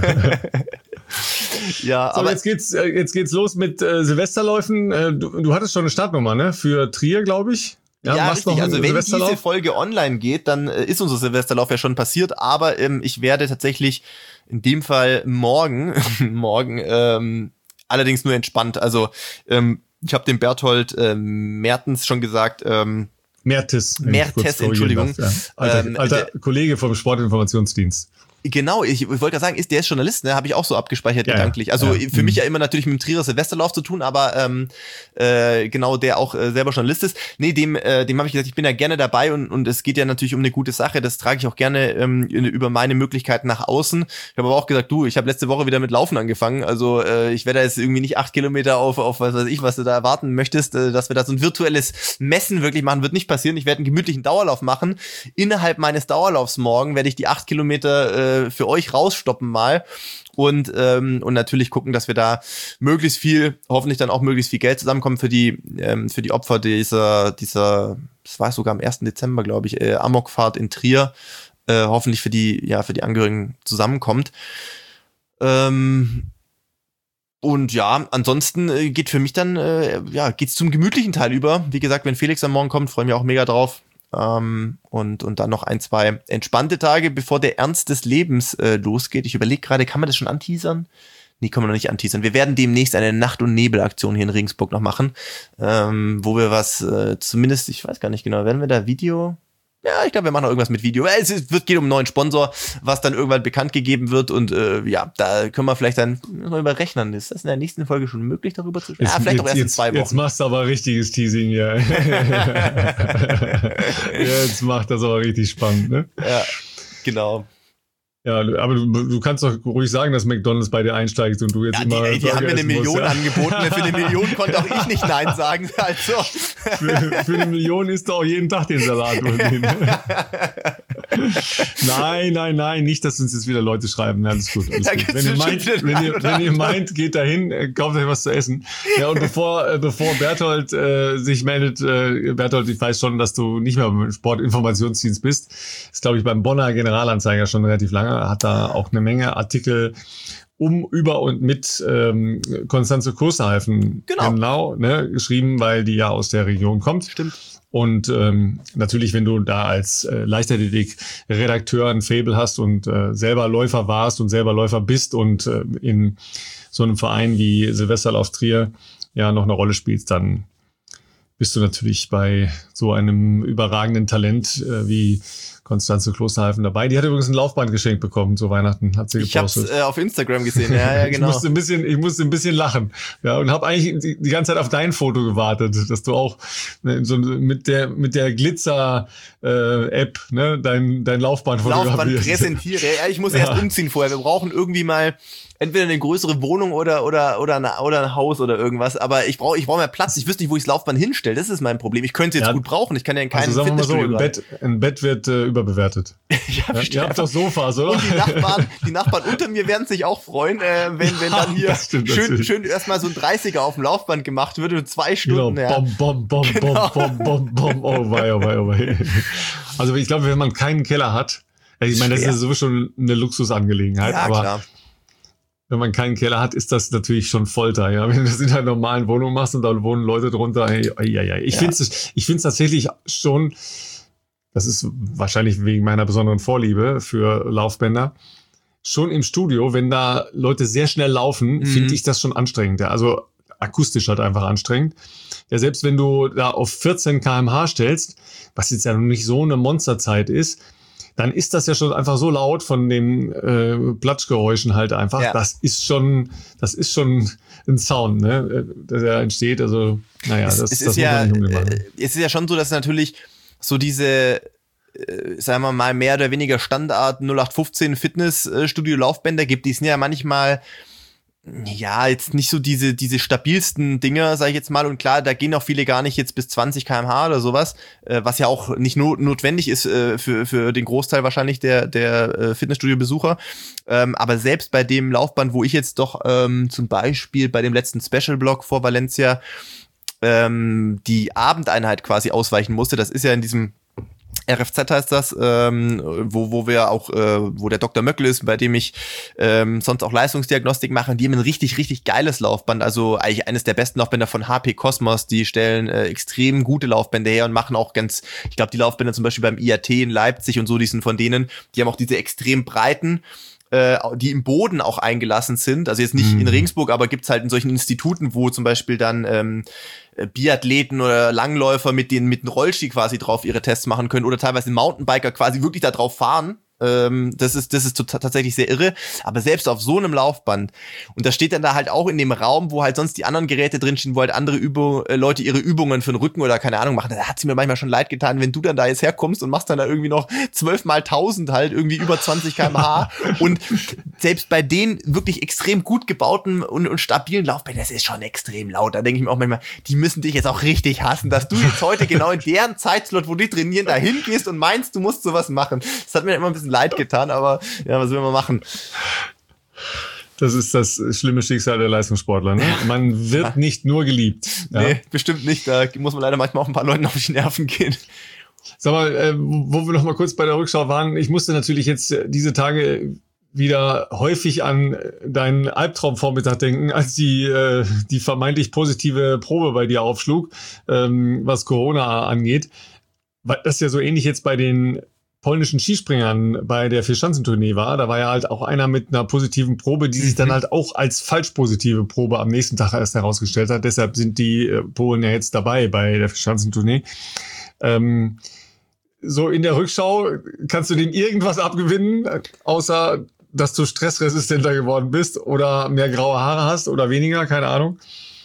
Ja, so, aber jetzt geht's los mit Silvesterläufen. Du hattest schon eine Startnummer, ne? Für Trier, glaube ich. Ja, richtig. Also wenn diese Folge online geht, dann ist unser Silvesterlauf ja schon passiert, aber ich werde tatsächlich in dem Fall morgen allerdings nur entspannt. Also ich habe dem Berthold Mertens schon gesagt, Mertes, Entschuldigung. Ja. Alter Kollege vom Sportinformationsdienst. Genau, ich wollte gerade sagen, der ist Journalist, ne? Habe ich auch so abgespeichert gedanklich. Also für mich ja immer natürlich mit dem Trierer Silvesterlauf zu tun, aber genau, der auch selber Journalist ist. Nee, dem habe ich gesagt, ich bin ja gerne dabei und es geht ja natürlich um eine gute Sache. Das trage ich auch gerne über meine Möglichkeiten nach außen. Ich habe aber auch gesagt, ich habe letzte Woche wieder mit Laufen angefangen. Also ich werde jetzt irgendwie nicht 8 Kilometer auf was weiß ich, was du da erwarten möchtest, dass wir da so ein virtuelles Messen wirklich machen, wird nicht passieren. Ich werde einen gemütlichen Dauerlauf machen. Innerhalb meines Dauerlaufs morgen werde ich die 8 Kilometer für euch rausstoppen mal und natürlich gucken, dass wir da möglichst viel, hoffentlich dann auch möglichst viel Geld zusammenkommen für die Opfer dieser, das war sogar am 1. Dezember, glaube ich, Amokfahrt in Trier, hoffentlich für die Angehörigen zusammenkommt. Und ja, ansonsten geht für mich dann, geht's zum gemütlichen Teil über. Wie gesagt, wenn Felix am Morgen kommt, freue ich mich auch mega drauf. Und dann noch 1, 2 entspannte Tage, bevor der Ernst des Lebens losgeht. Ich überlege gerade, kann man das schon anteasern? Nee, kann man noch nicht anteasern. Wir werden demnächst eine Nacht- und Nebel-Aktion hier in Regensburg noch machen, wo wir was, zumindest, ich weiß gar nicht genau, werden wir da Video... Ja, ich glaube, wir machen noch irgendwas mit Video. Es geht um einen neuen Sponsor, was dann irgendwann bekannt gegeben wird. Und da können wir vielleicht dann noch überrechnen. Ist das in der nächsten Folge schon möglich, darüber zu sprechen? Vielleicht auch erst in 2 Wochen. Jetzt machst du aber richtiges Teasing hier. Jetzt macht das aber richtig spannend, ne? Ja, genau. Ja, aber du kannst doch ruhig sagen, dass McDonald's bei dir einsteigt und du jetzt immer... Die haben mir 1 Million angeboten. Für 1 Million konnte auch ich nicht Nein sagen. Also. Für 1 Million isst du auch jeden Tag den Salat. Nein, nicht, dass uns jetzt wieder Leute schreiben. Alles gut. Wenn ihr meint, geht dahin, kauft euch was zu essen. Ja, und bevor Berthold sich meldet, Berthold, ich weiß schon, dass du nicht mehr beim Sportinformationsdienst bist. Ist, glaube ich, beim Bonner Generalanzeiger schon relativ lange. Hat da auch eine Menge Artikel über und mit Constanze Kosterhalfen geschrieben, weil die ja aus der Region kommt. Stimmt. Und natürlich, wenn du da als Leichtathletik-Redakteur ein Faible hast und selber Läufer warst und selber Läufer bist und in so einem Verein wie Silvesterlauf Trier ja noch eine Rolle spielst, dann bist du natürlich bei so einem überragenden Talent wie Konstanze Klosterhalfen dabei. Die hat übrigens ein Laufband geschenkt bekommen zu Weihnachten, hat sie gepostet. Ich hab's auf Instagram gesehen, ja, genau. Ich musste ein bisschen lachen, ja, und habe eigentlich die ganze Zeit auf dein Foto gewartet, dass du auch so mit der Glitzer App, ne, dein Laufband präsentiere. Ja, ich muss erst umziehen vorher. Wir brauchen irgendwie mal entweder eine größere Wohnung oder ein Haus oder irgendwas, aber ich brauche mehr Platz. Ich wüsste nicht, wo ich das Laufband hinstelle. Das ist mein Problem. Ich könnte es jetzt gut brauchen. Ich kann ja in keinem Fitnessstudio ein Bett wird überbewertet. Ihr habt doch Sofas, oder? Und die Nachbarn unter mir werden sich auch freuen, wenn dann hier schön erstmal so ein 30er auf dem Laufband gemacht wird und 2 Stunden. Genau. Bom. Oh wei. Also ich glaube, wenn man keinen Keller hat, ich meine, das ist ja sowieso schon eine Luxusangelegenheit, aber klar. Wenn man keinen Keller hat, ist das natürlich schon Folter. Ja, wenn du das in einer normalen Wohnung machst und da wohnen Leute drunter, ich find's tatsächlich schon, das ist wahrscheinlich wegen meiner besonderen Vorliebe für Laufbänder, schon im Studio, wenn da Leute sehr schnell laufen, finde ich das schon anstrengend. Ja, also akustisch halt einfach anstrengend. Ja, selbst wenn du da auf 14 km/h stellst, was jetzt ja noch nicht so eine Monsterzeit ist, dann ist das ja schon einfach so laut von den Platschgeräuschen halt einfach. Ja. Das ist schon ein Sound, ne, der entsteht. Also, naja, das muss man nicht unbedingt machen. Es ist ja schon so, dass natürlich so diese, sagen wir mal, mehr oder weniger Standard 0815 Fitnessstudio-Laufbänder gibt. Die sind ja manchmal, ja, jetzt nicht so diese stabilsten Dinger, sage ich jetzt mal. Und klar, da gehen auch viele gar nicht jetzt bis 20 km/h oder sowas, was ja auch nicht notwendig ist für den Großteil wahrscheinlich der Fitnessstudio-Besucher. Aber selbst bei dem Laufband, wo ich jetzt doch zum Beispiel bei dem letzten Special-Block vor Valencia die Abendeinheit quasi ausweichen musste, das ist ja in diesem RFZ heißt das, wo wir auch, wo der Dr. Möckel ist, bei dem ich sonst auch Leistungsdiagnostik mache. Die haben ein richtig, richtig geiles Laufband, also eigentlich eines der besten Laufbänder von HP Cosmos. Die stellen extrem gute Laufbänder her und machen auch ich glaube, die Laufbänder zum Beispiel beim IAT in Leipzig und so, die sind von denen, die haben auch diese extrem breiten, die im Boden auch eingelassen sind, also jetzt nicht in Regensburg, aber gibt's halt in solchen Instituten, wo zum Beispiel dann Biathleten oder Langläufer mit einem Rollski quasi drauf ihre Tests machen können oder teilweise Mountainbiker quasi wirklich da drauf fahren. Das ist tatsächlich sehr irre, aber selbst auf so einem Laufband, und das steht dann da halt auch in dem Raum, wo halt sonst die anderen Geräte drinstehen, wo halt andere Leute ihre Übungen für den Rücken oder keine Ahnung machen, da hat sie mir manchmal schon leid getan, wenn du dann da jetzt herkommst und machst dann da irgendwie noch 12 mal 1000 halt irgendwie über 20 km/h und selbst bei den wirklich extrem gut gebauten und stabilen Laufbändern, das ist schon extrem laut, da denke ich mir auch manchmal, die müssen dich jetzt auch richtig hassen, dass du jetzt heute genau in deren Zeitslot, wo die trainieren, da hingehst und meinst, du musst sowas machen. Das hat mir immer ein bisschen leid getan, aber ja, was will man machen? Das ist das schlimme Schicksal der Leistungssportler. Ne? Man wird nicht nur geliebt. Ja? Nee, bestimmt nicht. Da muss man leider manchmal auch ein paar Leuten auf die Nerven gehen. Sag mal, wo wir noch mal kurz bei der Rückschau waren, ich musste natürlich jetzt diese Tage wieder häufig an deinen Albtraumvormittag denken, als die vermeintlich positive Probe bei dir aufschlug, was Corona angeht. Weil das ja so ähnlich jetzt bei den polnischen Skispringern bei der Vierschanzentournee war. Da war ja halt auch einer mit einer positiven Probe, die sich dann halt auch als falsch positive Probe am nächsten Tag erst herausgestellt hat. Deshalb sind die Polen ja jetzt dabei bei der Vierschanzentournee. So in der Rückschau, kannst du denen irgendwas abgewinnen, außer dass du stressresistenter geworden bist oder mehr graue Haare hast oder weniger? Keine Ahnung.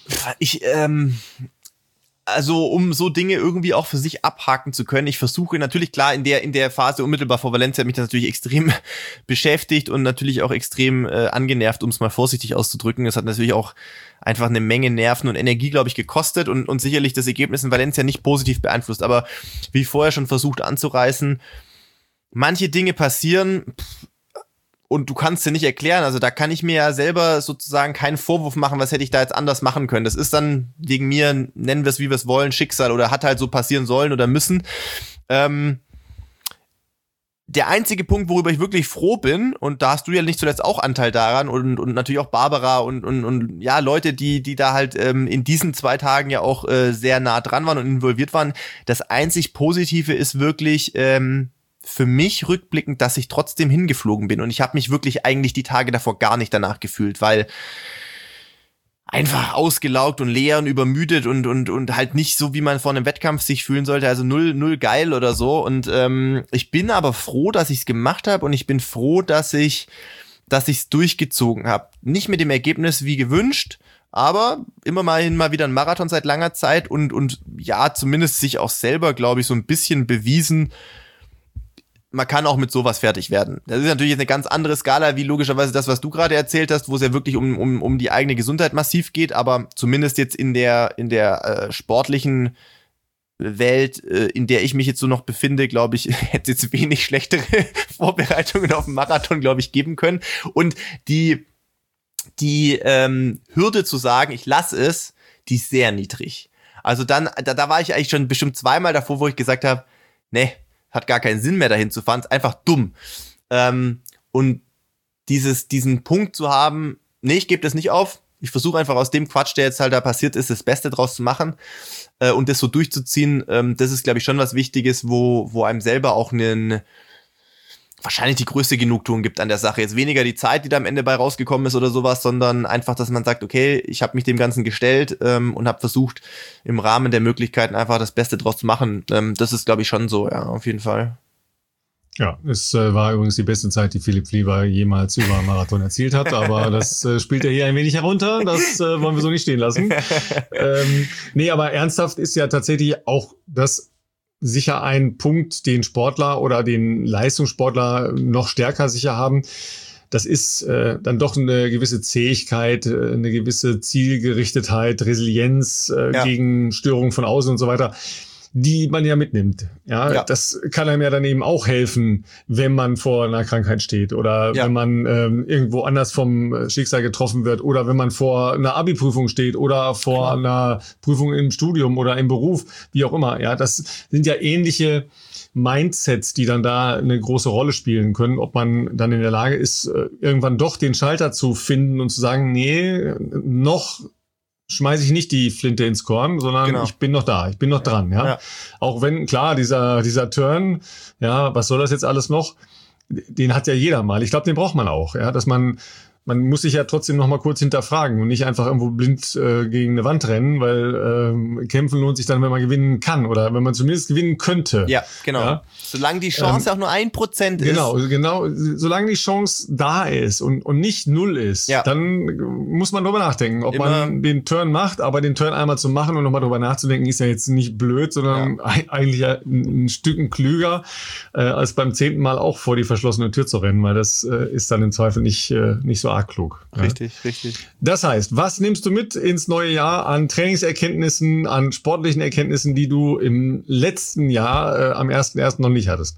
Also um so Dinge irgendwie auch für sich abhaken zu können. Ich versuche natürlich, klar, in der Phase unmittelbar vor Valencia hat mich das natürlich extrem beschäftigt und natürlich auch extrem angenervt, um es mal vorsichtig auszudrücken. Es hat natürlich auch einfach eine Menge Nerven und Energie, glaube ich, gekostet und sicherlich das Ergebnis in Valencia nicht positiv beeinflusst. Aber wie vorher schon versucht anzureißen, manche Dinge passieren, und du kannst dir nicht erklären, also da kann ich mir ja selber sozusagen keinen Vorwurf machen, was hätte ich da jetzt anders machen können. Das ist dann wegen mir, nennen wir es wie wir es wollen, Schicksal oder hat halt so passieren sollen oder müssen. Der einzige Punkt, worüber ich wirklich froh bin, und da hast du ja nicht zuletzt auch Anteil daran und natürlich auch Barbara und ja, Leute, die da halt in diesen 2 Tagen ja auch sehr nah dran waren und involviert waren. Das einzig Positive ist wirklich für mich rückblickend, dass ich trotzdem hingeflogen bin. Und ich habe mich wirklich eigentlich die Tage davor gar nicht danach gefühlt, weil einfach ausgelaugt und leer und übermüdet und halt nicht so, wie man vor einem Wettkampf sich fühlen sollte, also null geil oder so. Und ich bin aber froh, dass ich es gemacht habe, und ich bin froh, dass ich es durchgezogen habe. Nicht mit dem Ergebnis wie gewünscht, aber immerhin mal wieder ein Marathon seit langer Zeit und ja, zumindest sich auch selber, glaube ich, so ein bisschen bewiesen, man kann auch mit sowas fertig werden. Das ist natürlich jetzt eine ganz andere Skala, wie logischerweise das, was du gerade erzählt hast, wo es ja wirklich um die eigene Gesundheit massiv geht, aber zumindest jetzt in der sportlichen Welt, in der ich mich jetzt so noch befinde, glaube ich, hätte es jetzt wenig schlechtere Vorbereitungen auf den Marathon, glaube ich, geben können. Und die Hürde zu sagen, ich lasse es, die ist sehr niedrig. Also da war ich eigentlich schon bestimmt zweimal davor, wo ich gesagt habe, nee, hat gar keinen Sinn mehr dahin zu fahren, ist einfach dumm. Und diesen Punkt zu haben, nee, ich gebe das nicht auf, ich versuche einfach aus dem Quatsch, der jetzt halt da passiert ist, das Beste draus zu machen und das so durchzuziehen, das ist, glaube ich, schon was Wichtiges, wo einem selber auch wahrscheinlich die größte Genugtuung gibt an der Sache. Jetzt weniger die Zeit, die da am Ende bei rausgekommen ist oder sowas, sondern einfach, dass man sagt, okay, ich habe mich dem Ganzen gestellt und habe versucht, im Rahmen der Möglichkeiten einfach das Beste draus zu machen. Das ist, glaube ich, schon so, ja, auf jeden Fall. Ja, es war übrigens die beste Zeit, die Philipp Flieber jemals über einen Marathon erzielt hat, aber das spielt er hier ein wenig herunter, das wollen wir so nicht stehen lassen. Nee, aber ernsthaft ist ja tatsächlich auch das sicher ein Punkt, den Sportler oder den Leistungssportler noch stärker sicher haben. Das ist dann doch eine gewisse Zähigkeit, eine gewisse Zielgerichtetheit, Resilienz gegen Störungen von außen und so weiter, die man ja mitnimmt. Ja, das kann einem ja dann eben auch helfen, wenn man vor einer Krankheit steht oder wenn man irgendwo anders vom Schicksal getroffen wird oder wenn man vor einer Abi-Prüfung steht oder vor einer Prüfung im Studium oder im Beruf, wie auch immer. Ja, das sind ja ähnliche Mindsets, die dann da eine große Rolle spielen können, ob man dann in der Lage ist, irgendwann doch den Schalter zu finden und zu sagen, nee, noch schmeiße ich nicht die Flinte ins Korn, sondern ich bin noch da, ich bin noch dran, ja. Auch wenn, klar, dieser Turn, ja, was soll das jetzt alles noch? Den hat ja jeder mal. Ich glaube, den braucht man auch, ja, dass man muss sich ja trotzdem noch mal kurz hinterfragen und nicht einfach irgendwo blind gegen eine Wand rennen, weil kämpfen lohnt sich dann, wenn man gewinnen kann oder wenn man zumindest gewinnen könnte. Ja, genau. Ja? Solange die Chance auch nur 1% ist. Genau. Solange die Chance da ist und nicht 0 ist, dann muss man drüber nachdenken, ob man den Turn macht, aber den Turn einmal zu machen und nochmal drüber nachzudenken, ist ja jetzt nicht blöd, sondern eigentlich ein Stück klüger, als beim 10. Mal auch vor die verschlossene Tür zu rennen, weil das ist dann im Zweifel nicht so arg klug. Richtig. Das heißt, was nimmst du mit ins neue Jahr an Trainingserkenntnissen, an sportlichen Erkenntnissen, die du im letzten Jahr am 1.1. noch nicht hattest?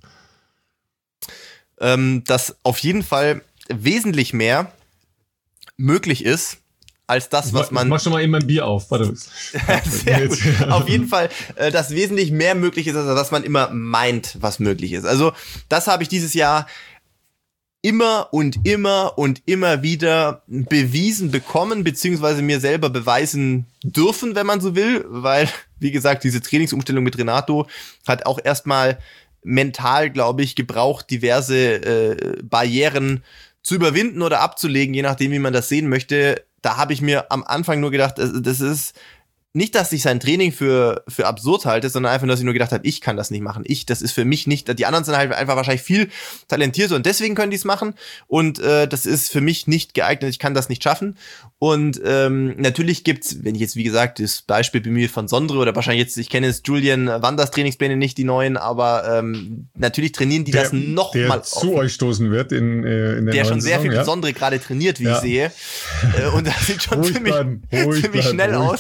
Dass auf jeden Fall wesentlich mehr möglich ist, als das, was man... Ich mach schon mal eben mein Bier auf. Warte. Sehr gut. Auf jeden Fall, dass wesentlich mehr möglich ist, als was man immer meint, was möglich ist. Also das habe ich dieses Jahr immer wieder bewiesen bekommen, beziehungsweise mir selber beweisen dürfen, wenn man so will, weil, wie gesagt, diese Trainingsumstellung mit Renato hat auch erstmal mental, glaube ich, gebraucht, diverse Barrieren zu überwinden oder abzulegen, je nachdem, wie man das sehen möchte. Da habe ich mir am Anfang nur gedacht, das ist nicht, dass ich sein Training für absurd halte, sondern einfach, dass ich nur gedacht habe, ich kann das nicht machen. Das ist für mich nicht, die anderen sind halt einfach wahrscheinlich viel talentierter und deswegen können die es machen und das ist für mich nicht geeignet, ich kann das nicht schaffen. Und natürlich gibt's, wenn ich jetzt, wie gesagt, das Beispiel bemühe von Sondre oder wahrscheinlich jetzt, ich kenne jetzt Julian Wanders Trainingspläne nicht, die neuen, aber natürlich trainieren die das noch mal der zu euch stoßen wird in der der schon sehr viel Sondre gerade trainiert, wie ich sehe. Und das sieht schon ziemlich schnell aus.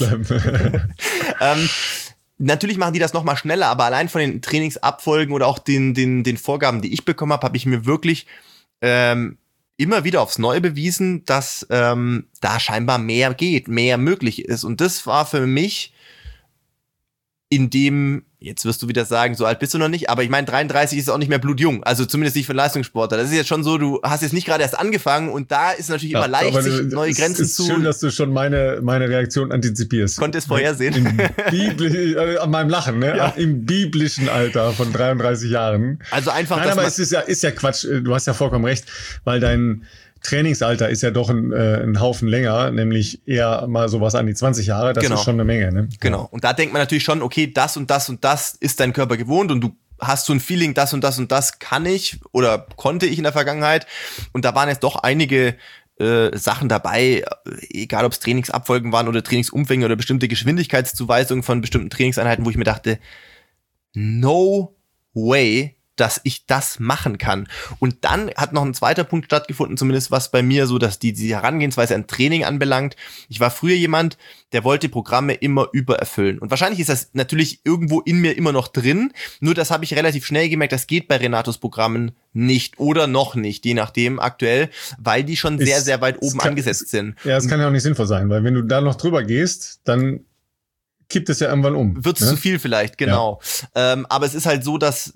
Natürlich machen die das noch mal schneller, aber allein von den Trainingsabfolgen oder auch den Vorgaben, die ich bekommen habe ich mir wirklich immer wieder aufs Neue bewiesen, dass da scheinbar mehr geht, mehr möglich ist. Und das war für mich in dem, jetzt wirst du wieder sagen, so alt bist du noch nicht, aber ich meine, 33 ist auch nicht mehr blutjung, also zumindest nicht für Leistungssportler. Das ist jetzt schon so, du hast jetzt nicht gerade erst angefangen und da ist natürlich immer leicht, sich neue Grenzen zu... Es ist schön, dass du schon meine Reaktion antizipierst. Konntest vorhersehen. An meinem Lachen, ne? Ja. Im biblischen Alter von 33 Jahren. Also einfach... Nein, aber es ist ja Quatsch, du hast ja vollkommen recht, weil dein Trainingsalter ist ja doch ein Haufen länger, nämlich eher mal sowas an die 20 Jahre. Das ist schon eine Menge. Ne? Genau. Und da denkt man natürlich schon, okay, das und das und das ist dein Körper gewohnt und du hast so ein Feeling, das und das und das kann ich oder konnte ich in der Vergangenheit. Und da waren jetzt doch einige Sachen dabei, egal ob es Trainingsabfolgen waren oder Trainingsumfänge oder bestimmte Geschwindigkeitszuweisungen von bestimmten Trainingseinheiten, wo ich mir dachte, no way, dass ich das machen kann. Und dann hat noch ein zweiter Punkt stattgefunden, zumindest was bei mir so, dass die Herangehensweise an Training anbelangt. Ich war früher jemand, der wollte Programme immer übererfüllen. Und wahrscheinlich ist das natürlich irgendwo in mir immer noch drin. Nur das habe ich relativ schnell gemerkt, das geht bei Renatos Programmen nicht oder noch nicht, je nachdem aktuell, weil die schon sehr, sehr weit oben angesetzt sind. Ja, das kann ja auch nicht sinnvoll sein, weil wenn du da noch drüber gehst, dann kippt es ja irgendwann um. Wird es zu viel vielleicht, genau. Ja. Aber es ist halt so, dass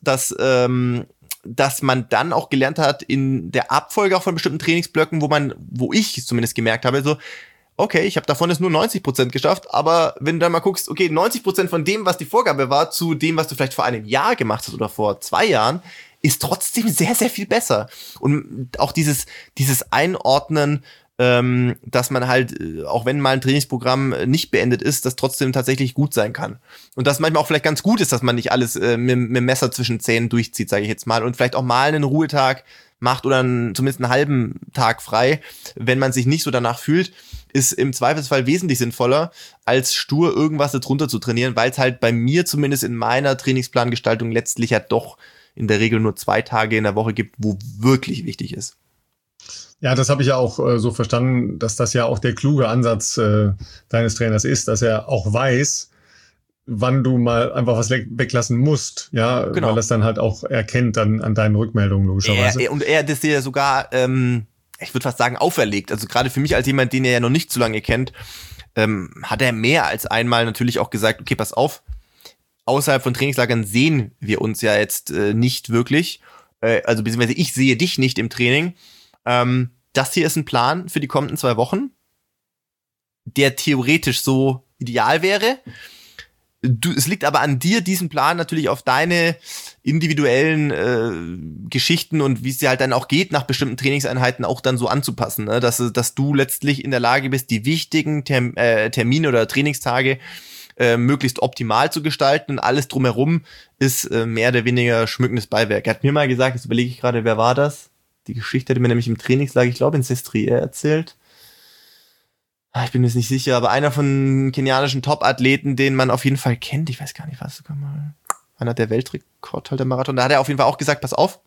man dann auch gelernt hat in der Abfolge auch von bestimmten Trainingsblöcken, wo ich es zumindest gemerkt habe, so, okay, ich habe davon jetzt nur 90% geschafft, aber wenn du dann mal guckst, okay, 90% von dem, was die Vorgabe war, zu dem, was du vielleicht vor einem Jahr gemacht hast oder vor 2 Jahren, ist trotzdem sehr, sehr viel besser. Und auch dieses Einordnen, dass man halt, auch wenn mal ein Trainingsprogramm nicht beendet ist, das trotzdem tatsächlich gut sein kann. Und das manchmal auch vielleicht ganz gut ist, dass man nicht alles mit dem Messer zwischen Zähnen durchzieht, sage ich jetzt mal, und vielleicht auch mal einen Ruhetag macht oder zumindest einen halben Tag frei, wenn man sich nicht so danach fühlt, ist im Zweifelsfall wesentlich sinnvoller, als stur irgendwas darunter zu trainieren, weil es halt bei mir zumindest in meiner Trainingsplangestaltung letztlich ja doch in der Regel nur 2 Tage in der Woche gibt, wo wirklich wichtig ist. Ja, das habe ich ja auch so verstanden, dass das ja auch der kluge Ansatz deines Trainers ist, dass er auch weiß, wann du mal einfach was weglassen musst, ja, genau. Weil das dann halt auch erkennt dann an deinen Rückmeldungen logischerweise. Und er das dir sogar, ich würde fast sagen, auferlegt. Also gerade für mich als jemand, den er ja noch nicht so lange kennt, hat er mehr als einmal natürlich auch gesagt, okay, pass auf, außerhalb von Trainingslagern sehen wir uns ja jetzt nicht wirklich, also beziehungsweise ich sehe dich nicht im Training. Das hier ist ein Plan für die kommenden 2 Wochen, der theoretisch so ideal wäre. Es liegt aber an dir, diesen Plan natürlich auf deine individuellen Geschichten und wie es dir halt dann auch geht, nach bestimmten Trainingseinheiten auch dann so anzupassen, ne? Dass du letztlich in der Lage bist, die wichtigen Termine oder Trainingstage möglichst optimal zu gestalten und alles drumherum ist mehr oder weniger schmückendes Beiwerk. Er hat mir mal gesagt, jetzt überlege ich gerade, wer war das? Die Geschichte hat er mir nämlich im Trainingslager, ich glaube in Sestriere erzählt. Ich bin mir jetzt nicht sicher, aber einer von kenianischen Top-Athleten, den man auf jeden Fall kennt, ich weiß gar nicht, was sogar mal, einer der Weltrekordhalter Marathon, da hat er auf jeden Fall auch gesagt, pass auf,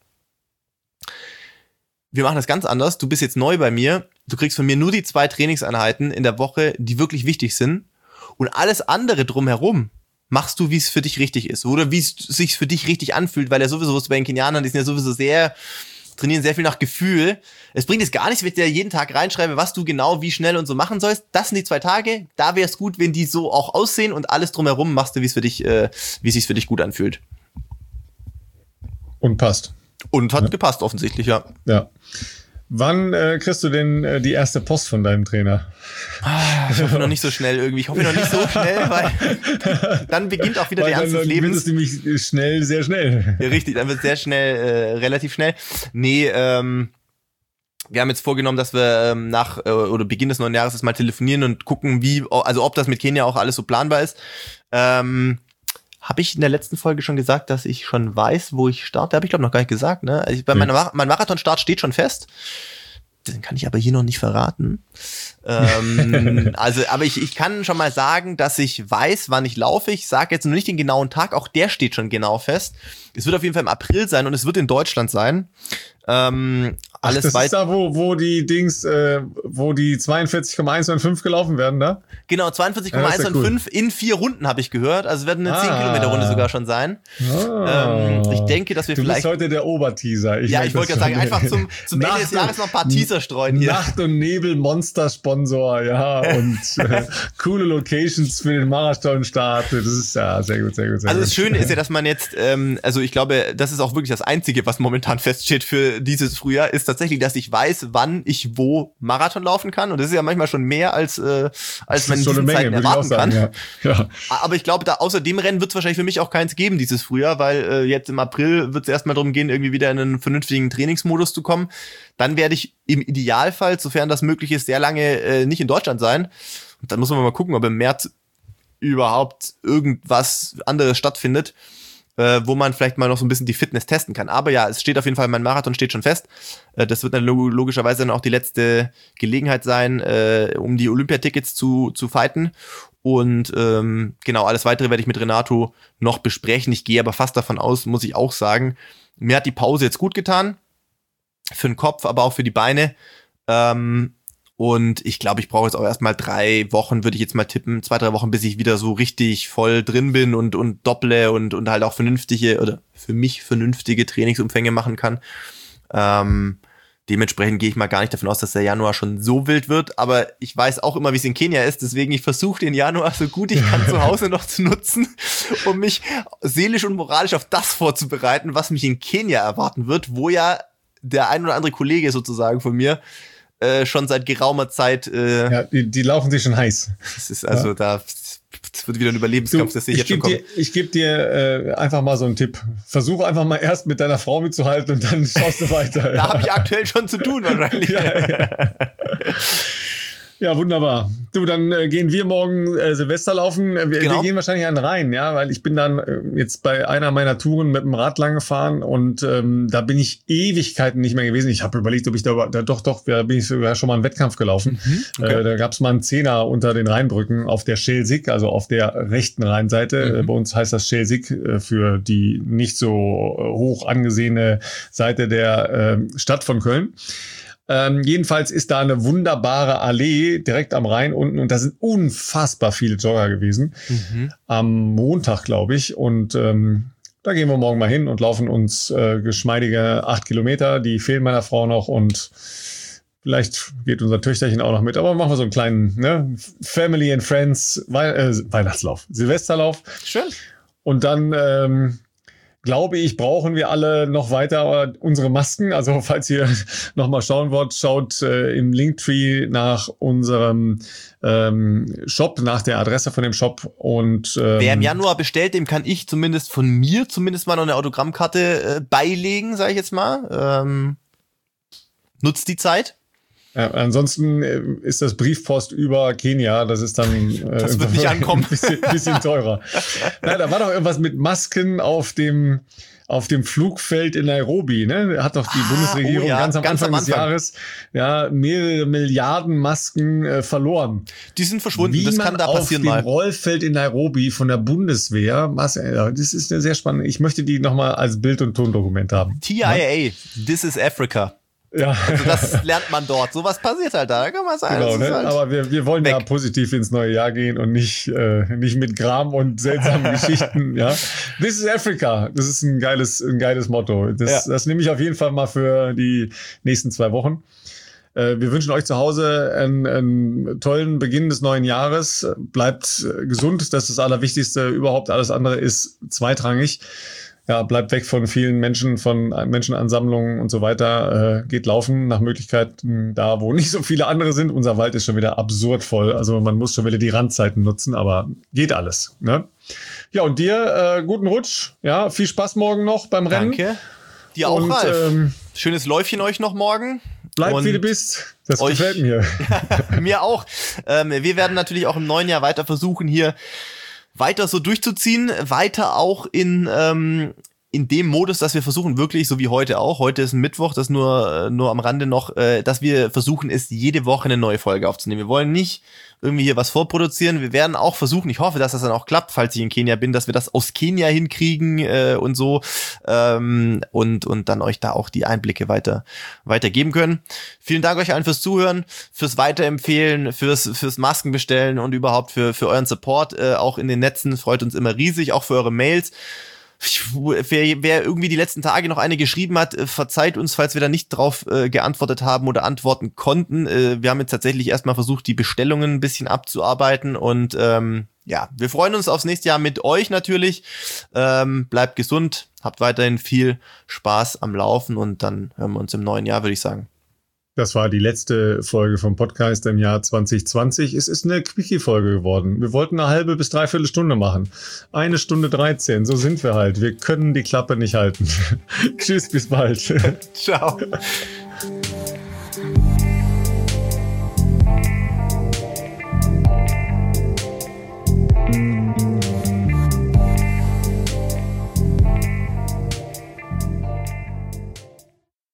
wir machen das ganz anders, du bist jetzt neu bei mir, du kriegst von mir nur die 2 Trainingseinheiten in der Woche, die wirklich wichtig sind und alles andere drumherum machst du, wie es für dich richtig ist oder wie es sich für dich richtig anfühlt, weil er sowieso, was bei den Kenianern, die sind ja sowieso trainieren sehr viel nach Gefühl. Es bringt jetzt gar nichts, wenn ich dir jeden Tag reinschreibe, was du genau, wie schnell und so machen sollst. Das sind die 2 Tage. Da wäre es gut, wenn die so auch aussehen und alles drumherum machst du, wie es sich für dich gut anfühlt. Und passt. Und hat gepasst, offensichtlich, ja. Ja. Wann kriegst du denn die erste Post von deinem Trainer? Ich hoffe noch nicht so schnell irgendwie. Ich hoffe noch nicht so schnell, weil dann beginnt auch wieder der Ernst des Lebens. Dann wird es nämlich schnell, sehr schnell. Ja, richtig, dann wird es sehr schnell, relativ schnell. Nee, wir haben jetzt vorgenommen, dass wir nach oder Beginn des neuen Jahres jetzt mal telefonieren und gucken, ob das mit Kenia auch alles so planbar ist. Habe ich in der letzten Folge schon gesagt, dass ich schon weiß, wo ich starte? Habe ich glaube noch gar nicht gesagt, ne? Mein Marathonstart steht schon fest. Den kann ich aber hier noch nicht verraten. Aber ich kann schon mal sagen, dass ich weiß, wann ich laufe. Ich sage jetzt nur nicht den genauen Tag, auch der steht schon genau fest. Es wird auf jeden Fall im April sein und es wird in Deutschland sein. Alles das ist da, wo die 42,195 gelaufen werden, da? Genau, 42,195 in 4 Runden habe ich gehört. Also es wird eine 10-Kilometer-Runde sogar schon sein. Ich denke, dass wir du vielleicht... Du bist heute der Oberteaser. Ich wollte gerade sagen, einfach zum Ende des Jahres noch ein paar Teaser streuen hier. Nacht- und Nebel-Monster-Sponsor, ja, und coole Locations für den Marathon-Start. Das ist ja sehr gut, sehr gut. Also das Schöne ist ja, dass man jetzt, also ich glaube, das ist auch wirklich das Einzige, was momentan feststeht für dieses Frühjahr ist tatsächlich, dass ich weiß, wann ich wo Marathon laufen kann. Und das ist ja manchmal schon mehr, als man in diesen Zeiten erwarten kann. Ja. Aber ich glaube, da außer dem Rennen wird es wahrscheinlich für mich auch keins geben dieses Frühjahr, weil jetzt im April wird es erstmal darum gehen, irgendwie wieder in einen vernünftigen Trainingsmodus zu kommen. Dann werde ich im Idealfall, sofern das möglich ist, sehr lange nicht in Deutschland sein. Und dann muss man mal gucken, ob im März überhaupt irgendwas anderes stattfindet, wo man vielleicht mal noch so ein bisschen die Fitness testen kann. Aber ja, es steht auf jeden Fall, mein Marathon steht schon fest. Das wird dann logischerweise dann auch die letzte Gelegenheit sein, um die Olympiatickets zu fighten. Und genau, alles Weitere werde ich mit Renato noch besprechen. Ich gehe aber fast davon aus, muss ich auch sagen, mir hat die Pause jetzt gut getan. Für den Kopf, aber auch für die Beine. Und ich glaube, ich brauche jetzt auch erstmal 3 Wochen, würde ich jetzt mal tippen, 2-3 Wochen, bis ich wieder so richtig voll drin bin und dopple und halt auch vernünftige oder für mich vernünftige Trainingsumfänge machen kann. Dementsprechend gehe ich mal gar nicht davon aus, dass der Januar schon so wild wird, aber ich weiß auch immer, wie es in Kenia ist, deswegen ich versuche den Januar so gut ich kann zu Hause noch zu nutzen, um mich seelisch und moralisch auf das vorzubereiten, was mich in Kenia erwarten wird, wo ja der ein oder andere Kollege sozusagen von mir schon seit geraumer Zeit. Ja, die laufen sich schon heiß. Das ist also das wird wieder ein Überlebenskampf, das sehe ich jetzt schon kommen. Ich gebe dir einfach mal so einen Tipp. Versuch einfach mal erst mit deiner Frau mitzuhalten und dann schaust du weiter. Da habe ich aktuell schon zu tun wahrscheinlich. Ja, wunderbar. Du, dann gehen wir morgen Silvester laufen. Wir gehen wahrscheinlich an den Rhein, ja, weil ich bin dann jetzt bei einer meiner Touren mit dem Rad lang gefahren und da bin ich Ewigkeiten nicht mehr gewesen. Ich habe überlegt, ob ich da bin ich sogar schon mal einen Wettkampf gelaufen. Okay. Da gab es mal einen 10er unter den Rheinbrücken auf der Schelsig, also auf der rechten Rheinseite. Bei uns heißt das Schelsig für die nicht so hoch angesehene Seite der Stadt von Köln. Jedenfalls ist da eine wunderbare Allee direkt am Rhein unten und da sind unfassbar viele Jogger gewesen. Am Montag, glaube ich. Und da gehen wir morgen mal hin und laufen uns geschmeidige 8 Kilometer. Die fehlen meiner Frau noch und vielleicht geht unser Töchterchen auch noch mit. Aber machen wir so einen kleinen Family and Friends Weihnachtslauf, Silvesterlauf. Schön. Und dann glaube ich, brauchen wir alle noch weiter unsere Masken. Also falls ihr nochmal schauen wollt, schaut im Linktree nach unserem Shop, nach der Adresse von dem Shop. Und wer im Januar bestellt, dem kann ich zumindest von mir mal noch eine Autogrammkarte beilegen, sage ich jetzt mal. Nutzt die Zeit. Ja, ansonsten ist das Briefpost über Kenia, das ist dann das wird nicht ankommen. Bisschen teurer. Na, da war doch irgendwas mit Masken auf dem Flugfeld in Nairobi, ne? Hat doch die Bundesregierung ganz am Anfang des Jahres mehrere Milliarden Masken verloren. Die sind verschwunden, das kann da passieren mal. Auf dem Rollfeld in Nairobi von der Bundeswehr, das ist eine sehr spannende, ich möchte die nochmal als Bild- und Tondokument haben. TIA, This is Africa. Ja. Also das lernt man dort. Sowas passiert halt da kann man sagen. Genau, ne? Halt aber wir wollen ja positiv ins neue Jahr gehen und nicht mit Gram und seltsamen Geschichten. Ja, This is Africa. Das ist ein geiles Motto. Das nehme ich auf jeden Fall mal für die nächsten 2 Wochen. Wir wünschen euch zu Hause einen tollen Beginn des neuen Jahres. Bleibt gesund, das ist das Allerwichtigste. Überhaupt alles andere ist zweitrangig. Ja, bleibt weg von vielen Menschen, von Menschenansammlungen und so weiter. Geht laufen, nach Möglichkeit da, wo nicht so viele andere sind. Unser Wald ist schon wieder absurd voll. Also man muss schon wieder die Randzeiten nutzen, aber geht alles. Ne? Ja, und dir guten Rutsch. Ja, viel Spaß morgen noch beim Rennen. Danke. Dir auch, Ralf. Schönes Läufchen euch noch morgen. Bleibt wie du bist. Das gefällt mir. Mir auch. Wir werden natürlich auch im neuen Jahr weiter versuchen, hier weiter so durchzuziehen, weiter auch in dem Modus, dass wir versuchen wirklich, so wie heute auch, heute ist ein Mittwoch, das nur am Rande noch, dass wir versuchen, es jede Woche eine neue Folge aufzunehmen. Wir wollen nicht irgendwie hier was vorproduzieren, wir werden auch versuchen, ich hoffe, dass das dann auch klappt, falls ich in Kenia bin, dass wir das aus Kenia hinkriegen und so und dann euch da auch die Einblicke weitergeben können. Vielen Dank euch allen fürs Zuhören, fürs Weiterempfehlen, fürs Maskenbestellen und überhaupt für euren Support, auch in den Netzen, freut uns immer riesig, auch für eure Mails. wer irgendwie die letzten Tage noch eine geschrieben hat, verzeiht uns, falls wir da nicht drauf geantwortet haben oder antworten konnten. Wir haben jetzt tatsächlich erstmal versucht, die Bestellungen ein bisschen abzuarbeiten und ja, wir freuen uns aufs nächste Jahr mit euch natürlich. Bleibt gesund, habt weiterhin viel Spaß am Laufen und dann hören wir uns im neuen Jahr, würde ich sagen. Das war die letzte Folge vom Podcast im Jahr 2020. Es ist eine Quickie-Folge geworden. Wir wollten eine halbe bis dreiviertel Stunde machen. 1 Stunde 13, so sind wir halt. Wir können die Klappe nicht halten. Tschüss, bis bald. Ciao.